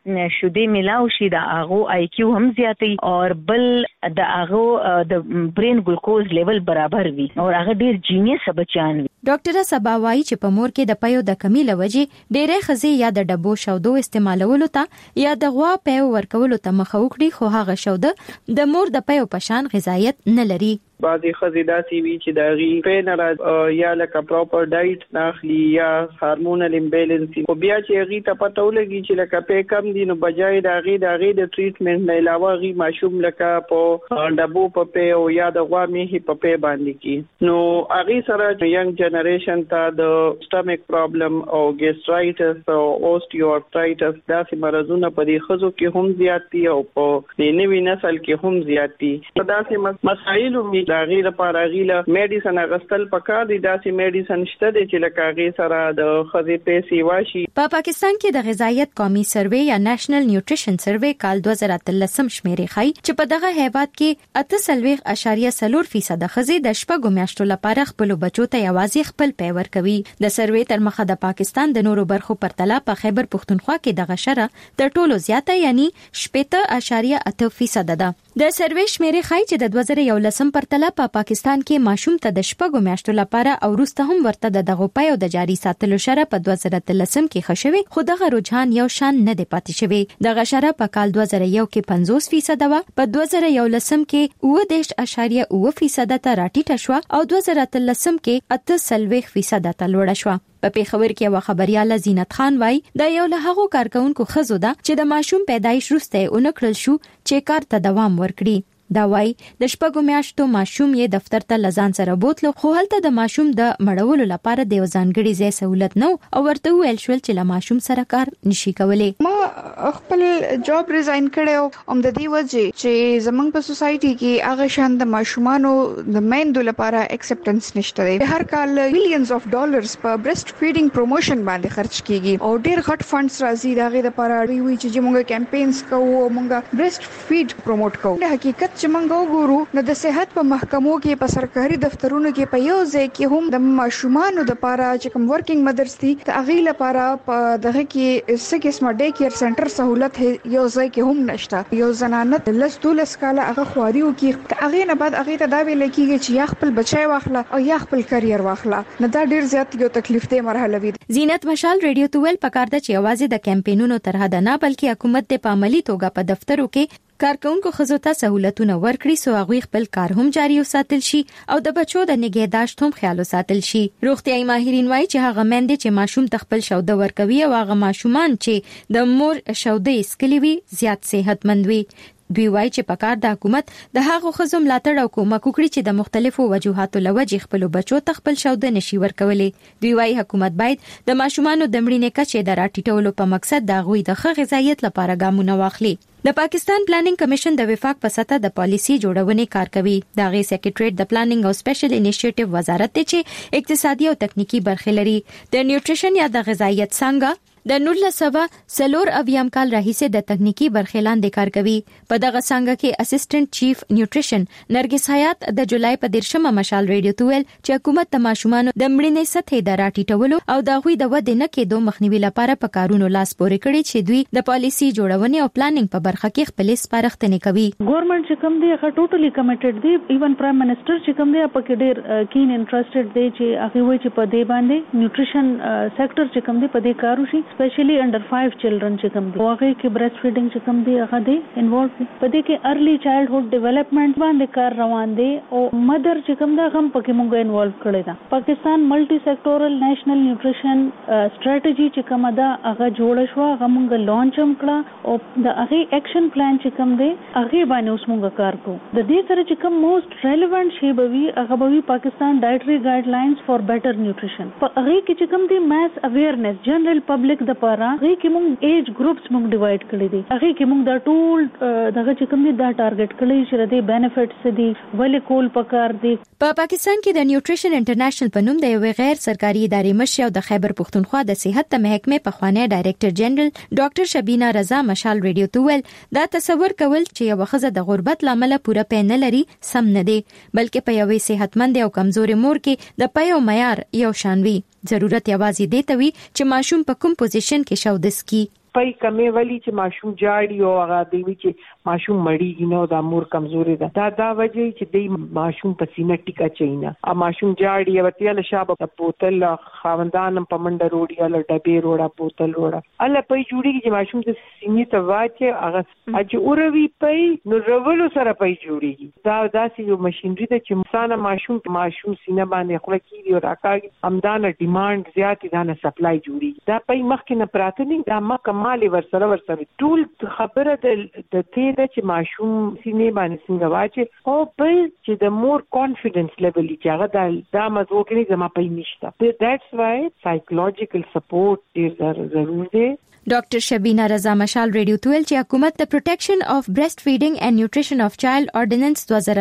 شودي ملاو شي د هغه آی کیو هم زیاتي او بل د هغه د برین ګلوکوز لیول برابر وي او هغه ډیر جینیس بچان وي. ډاکټر صبا وايي چې په مور کې د پيو د کمی لوجې ډېرې خزي یا د ډبو شودو استعمالولو ته یا د غوا پيو ورکولو ته مخ وکړي خو هغه شوده د مور د پيو پشان غذایت نه لري. بعضی خزیداتي وی چې د غي پینر یا لکه پراپر ډایټ ناخلی یا هارمونل امبیلنس او بیا چې غي ته پته ولګي چې لکه په کم دي نو بجای د غي د غي د ټریټمنټ نه علاوه غي ماشوم لکه په ډبو په پی او یا د غوا میخي په پی باندې کی نو غي سره ینګ جنریشن ته د سټمیک پرابلم او ګیسټرایټس او اوسټیوارترایټس داسې مرزونه په دې خزو کې هم زیات دي او په نوي نسل کې هم زیات دي. په داسې مسایلو می د غیر لپاره غیله میډیسن اغستل پکار دي داسې میډیسن شته دي چې لکه غي سره د خزي پیسې واشي. په پا پاکستان کې د غذایت قومي سروې یا نېشنل نیوټریشن سروې کال دوه زره اتلس شمیرې ښيي چې په دغه هیواد کې اته سلويخ اشاریه صفر فیصد خزي د شپږو میاشتو لپاره خپل بچو ته یوازې خپل پی ورکوي. د سروې تر مخه د پاکستان د نورو برخو پرتله په خیبر پښتونخوا کې دغه شره د ټولو زیاته یعنی شپږ اشاریه اته فیصد ده. د سروې شمیرې ښيي چې د دوه زره یولس پرتله په پا پاکستان کې ماشوم ته د شپږو میاشتو لپاره او وروسته هم ورته د دغه پيو د جاري ساتلو شره په دوه زره اتلس کې خښوي خو دغه رجحان یو شان نه دی پاتې شوی. دغه شره په کال دوه زره یو کې پنځوس فیصد و په دوه زره یولس کې اووه دېرش اشاریه اووه فیصد ته راټیټه شو او دوه زره اتلس کې اته سلويخ فیصد ته لوړه شو. په پیښور کې یو خبريال زینت خان وای دا یو له هغو کارکونکو خزو ده چې د ماشوم پیدایش وروسته اونکړل شو چې کار ته دوام ورکړي. دا وای د شپږو میاشتو ماشوم یې دفتر ته لزان سره بوتلو خو هلته د ماشوم د مړولو لپاره د ځانګړي ځای سہولت نو او ورته ویل شو چې له ماشوم سره کار نشي کولای. ما خپل جاب ریزاین کړو ام د دې وجه چې زمنګ په سوسايټي کې هغه شان د ماشومانو د میندو لپاره اکسپټنس نشته دی. هر کال مليونز اف ډالرز په برست فیډینګ پروموشن باندې خرج کیږي او ډیر غټ فندز راځي دغه لپاره وی چې موږ کمپاینز کوو موږ برست فیډ پروموټ کوو. د حقیقت چې موږ وګورو نو د صحت په محکمو کې په سرکاري دفترونو کې په یو ځای کې هم د ماشومانو د لپاره چې کوم ورکینګ مدرز دي د اغي لپاره په دغه کې سکه اسما ډے کیر سنټر سہولت یو ځای کې هم نشته. یو زنانه لس دولس کاله هغه خواريو کې اغه نه بعد اغه ته دا ویل کېږي چې یا خپل بچي واخله او یا خپل کرییر واخله نه دا ډیر زیات یو تکلیف دی مرحله وي. زینت مشال رادیو توول پکار د چې आवाज د کمپاینونو تر حد نه بلکې حکومت د عملی توګه په دفترو کې کارکونکو خزو ته سہولتونه ورکړي سو هغه خپل کار هم جاري وساتل شي او د بچو د نگهداشت هم خیال وساتل شي. روغتيایي ماهرین وایي چې هغه مندې چې ماشوم تخپل شوده ورکوي او هغه ماشومان چې د مور شوده اسکلی وي زیات صحتمند وي. دوی وایي چې پکار د حکومت د هغو خزو ملاتړ او کومک وکړي چې د مختلفو وجوهاتو لوجې خپل بچو تخپل شوده نشي ورکولي. دوی وایي حکومت باید د ماشومانو د مړینې کچې د راټیټولو په مقصد د غوي د ښه غذایت لپاره ګامونه واخلي. د پاکستان پلانینګ کمیشن د وفاق په سطح د پالیسي جوړونې کار کوي. د غي سیکریټریټ د پلانینګ او سپیشل انیشیټیو وزارت ته چې اقتصادي او تکنیکی برخې لري. د نیوټریشن یا د غذایت څنګه د نولس سوه سلور اویام کال راهیسه د تکنیکی برخې لاندې کار کوي. په دغه څنګه کې اسسټنټ چیف نیوټریشن نرګس حیات د جولای په دیرشمه مشال ریډیو تویل چې حکومت د ماشومانو د مړینې سطح د راټیټولو او د غوي د ودې نه کېدو مخنیوي لپاره په کارونو لاس پورې کړي چې دوی د پالیسي جوړونې او پلانینګ په برخه کې خپل سپارښتنې کوي. ګورنمنت چې کوم دی هغه ټوټلی کمیټډ دی. ایون پرایم منسٹر چې کوم دی په کې ډیر کین انټرېستډ دی چې هغه وایي چې په دې باندې نیوټریشن سېکټر چې کوم دی په دې کارو شي سپیشلی انډر فایو چلډرن چې کوم دی هغه کې برست فیډینګ چې کوم دی هغه دی انوالو دی. په دې کې ارلی چایلډهود ډیولپمنٹ باندې کار روان دی او مدر چې کوم دا هم پکې مونږ انوالو کړی دا. پاکستان ملټي سېکټورل نېشنل نیوټریشن سټریټجی چې کوم دا هغه جوړ شو هغه مونږ لانچ هم کړه او د هغه اکشن پلان چې کوم دی هغه باندې اوس مونږ کار کوو. د دې سره چې کوم موست ریلیونت شی به وي هغه به وي پاکستان ډایټري ګایډلاینز فار بیټر نیوټریشن. په هغه کې چې کوم دی ماس اویرنس جنرال پبلک د پاره هغه کې مونږ ایج ګروپس مونږ ډیوایډ کړی دي. هغه کې مونږ دا ټول دغه چې کوم دی دا ټارګټ کړی چې د بینیفټس دي ولې کول پکار دي. په پاکستان کې د نیوټریشن انټرنیشنل په نوم د یو غیر سرکاري ادارې مشر او د خیبر پښتونخوا د صحت محکمې په خوانی ډایریکټر جنرال ډاکټر شبینا رضا مشال ریډیو تویل دا تصور کول چې یو خزه د غربت لامل پوره پې نه لري سم نه دی بلکې په یوې صحتمند او کمزوري مور کې د پيو معیار یو شان وي. ضرورت یوازې دی ته وي چې ماشوم په کوم پوزیشن کې شودس کی. پي کمې ولی چې ماشوم جاړي او هغه دی چې ماشوم مړیږي نو د مور کمزوري ده دا دا وجه چې دی ماشوم په سینه ټیکا چینا ا ماشوم جاړي او تیل شابه په بوتل خاوندان په منډه روړي ال ډبې روړه بوتل روړه الله پي جوړيږي چې ماشوم د سینې ته واچي هغه اج اوروي پي نو رولو سره پي جوړيږي دا داسې یو ماشينري ده چې مثلا ماشوم ماشوم سینه باندې خپل کیږي او راکاږي همدانه ډیماند زیات دي نه سپلای جوړي دا پي مخکې نه پراته نه دا ما کمال ورسره ورسره ټول خبره د د دې چې ماشوم سینې باندې څنګه واچي او بل چې د مور کانفیډنس لیول چې هغه د دا مزو کې نه زما پي نشته that's why psychological support is ضروري دی ډاکټر شبینا رضا مشال ریډیو تویل چې حکومت د پروټیکشن اف برېسټ فیډینګ اینڈ نیوټریشن اف چایلډ اورډیننس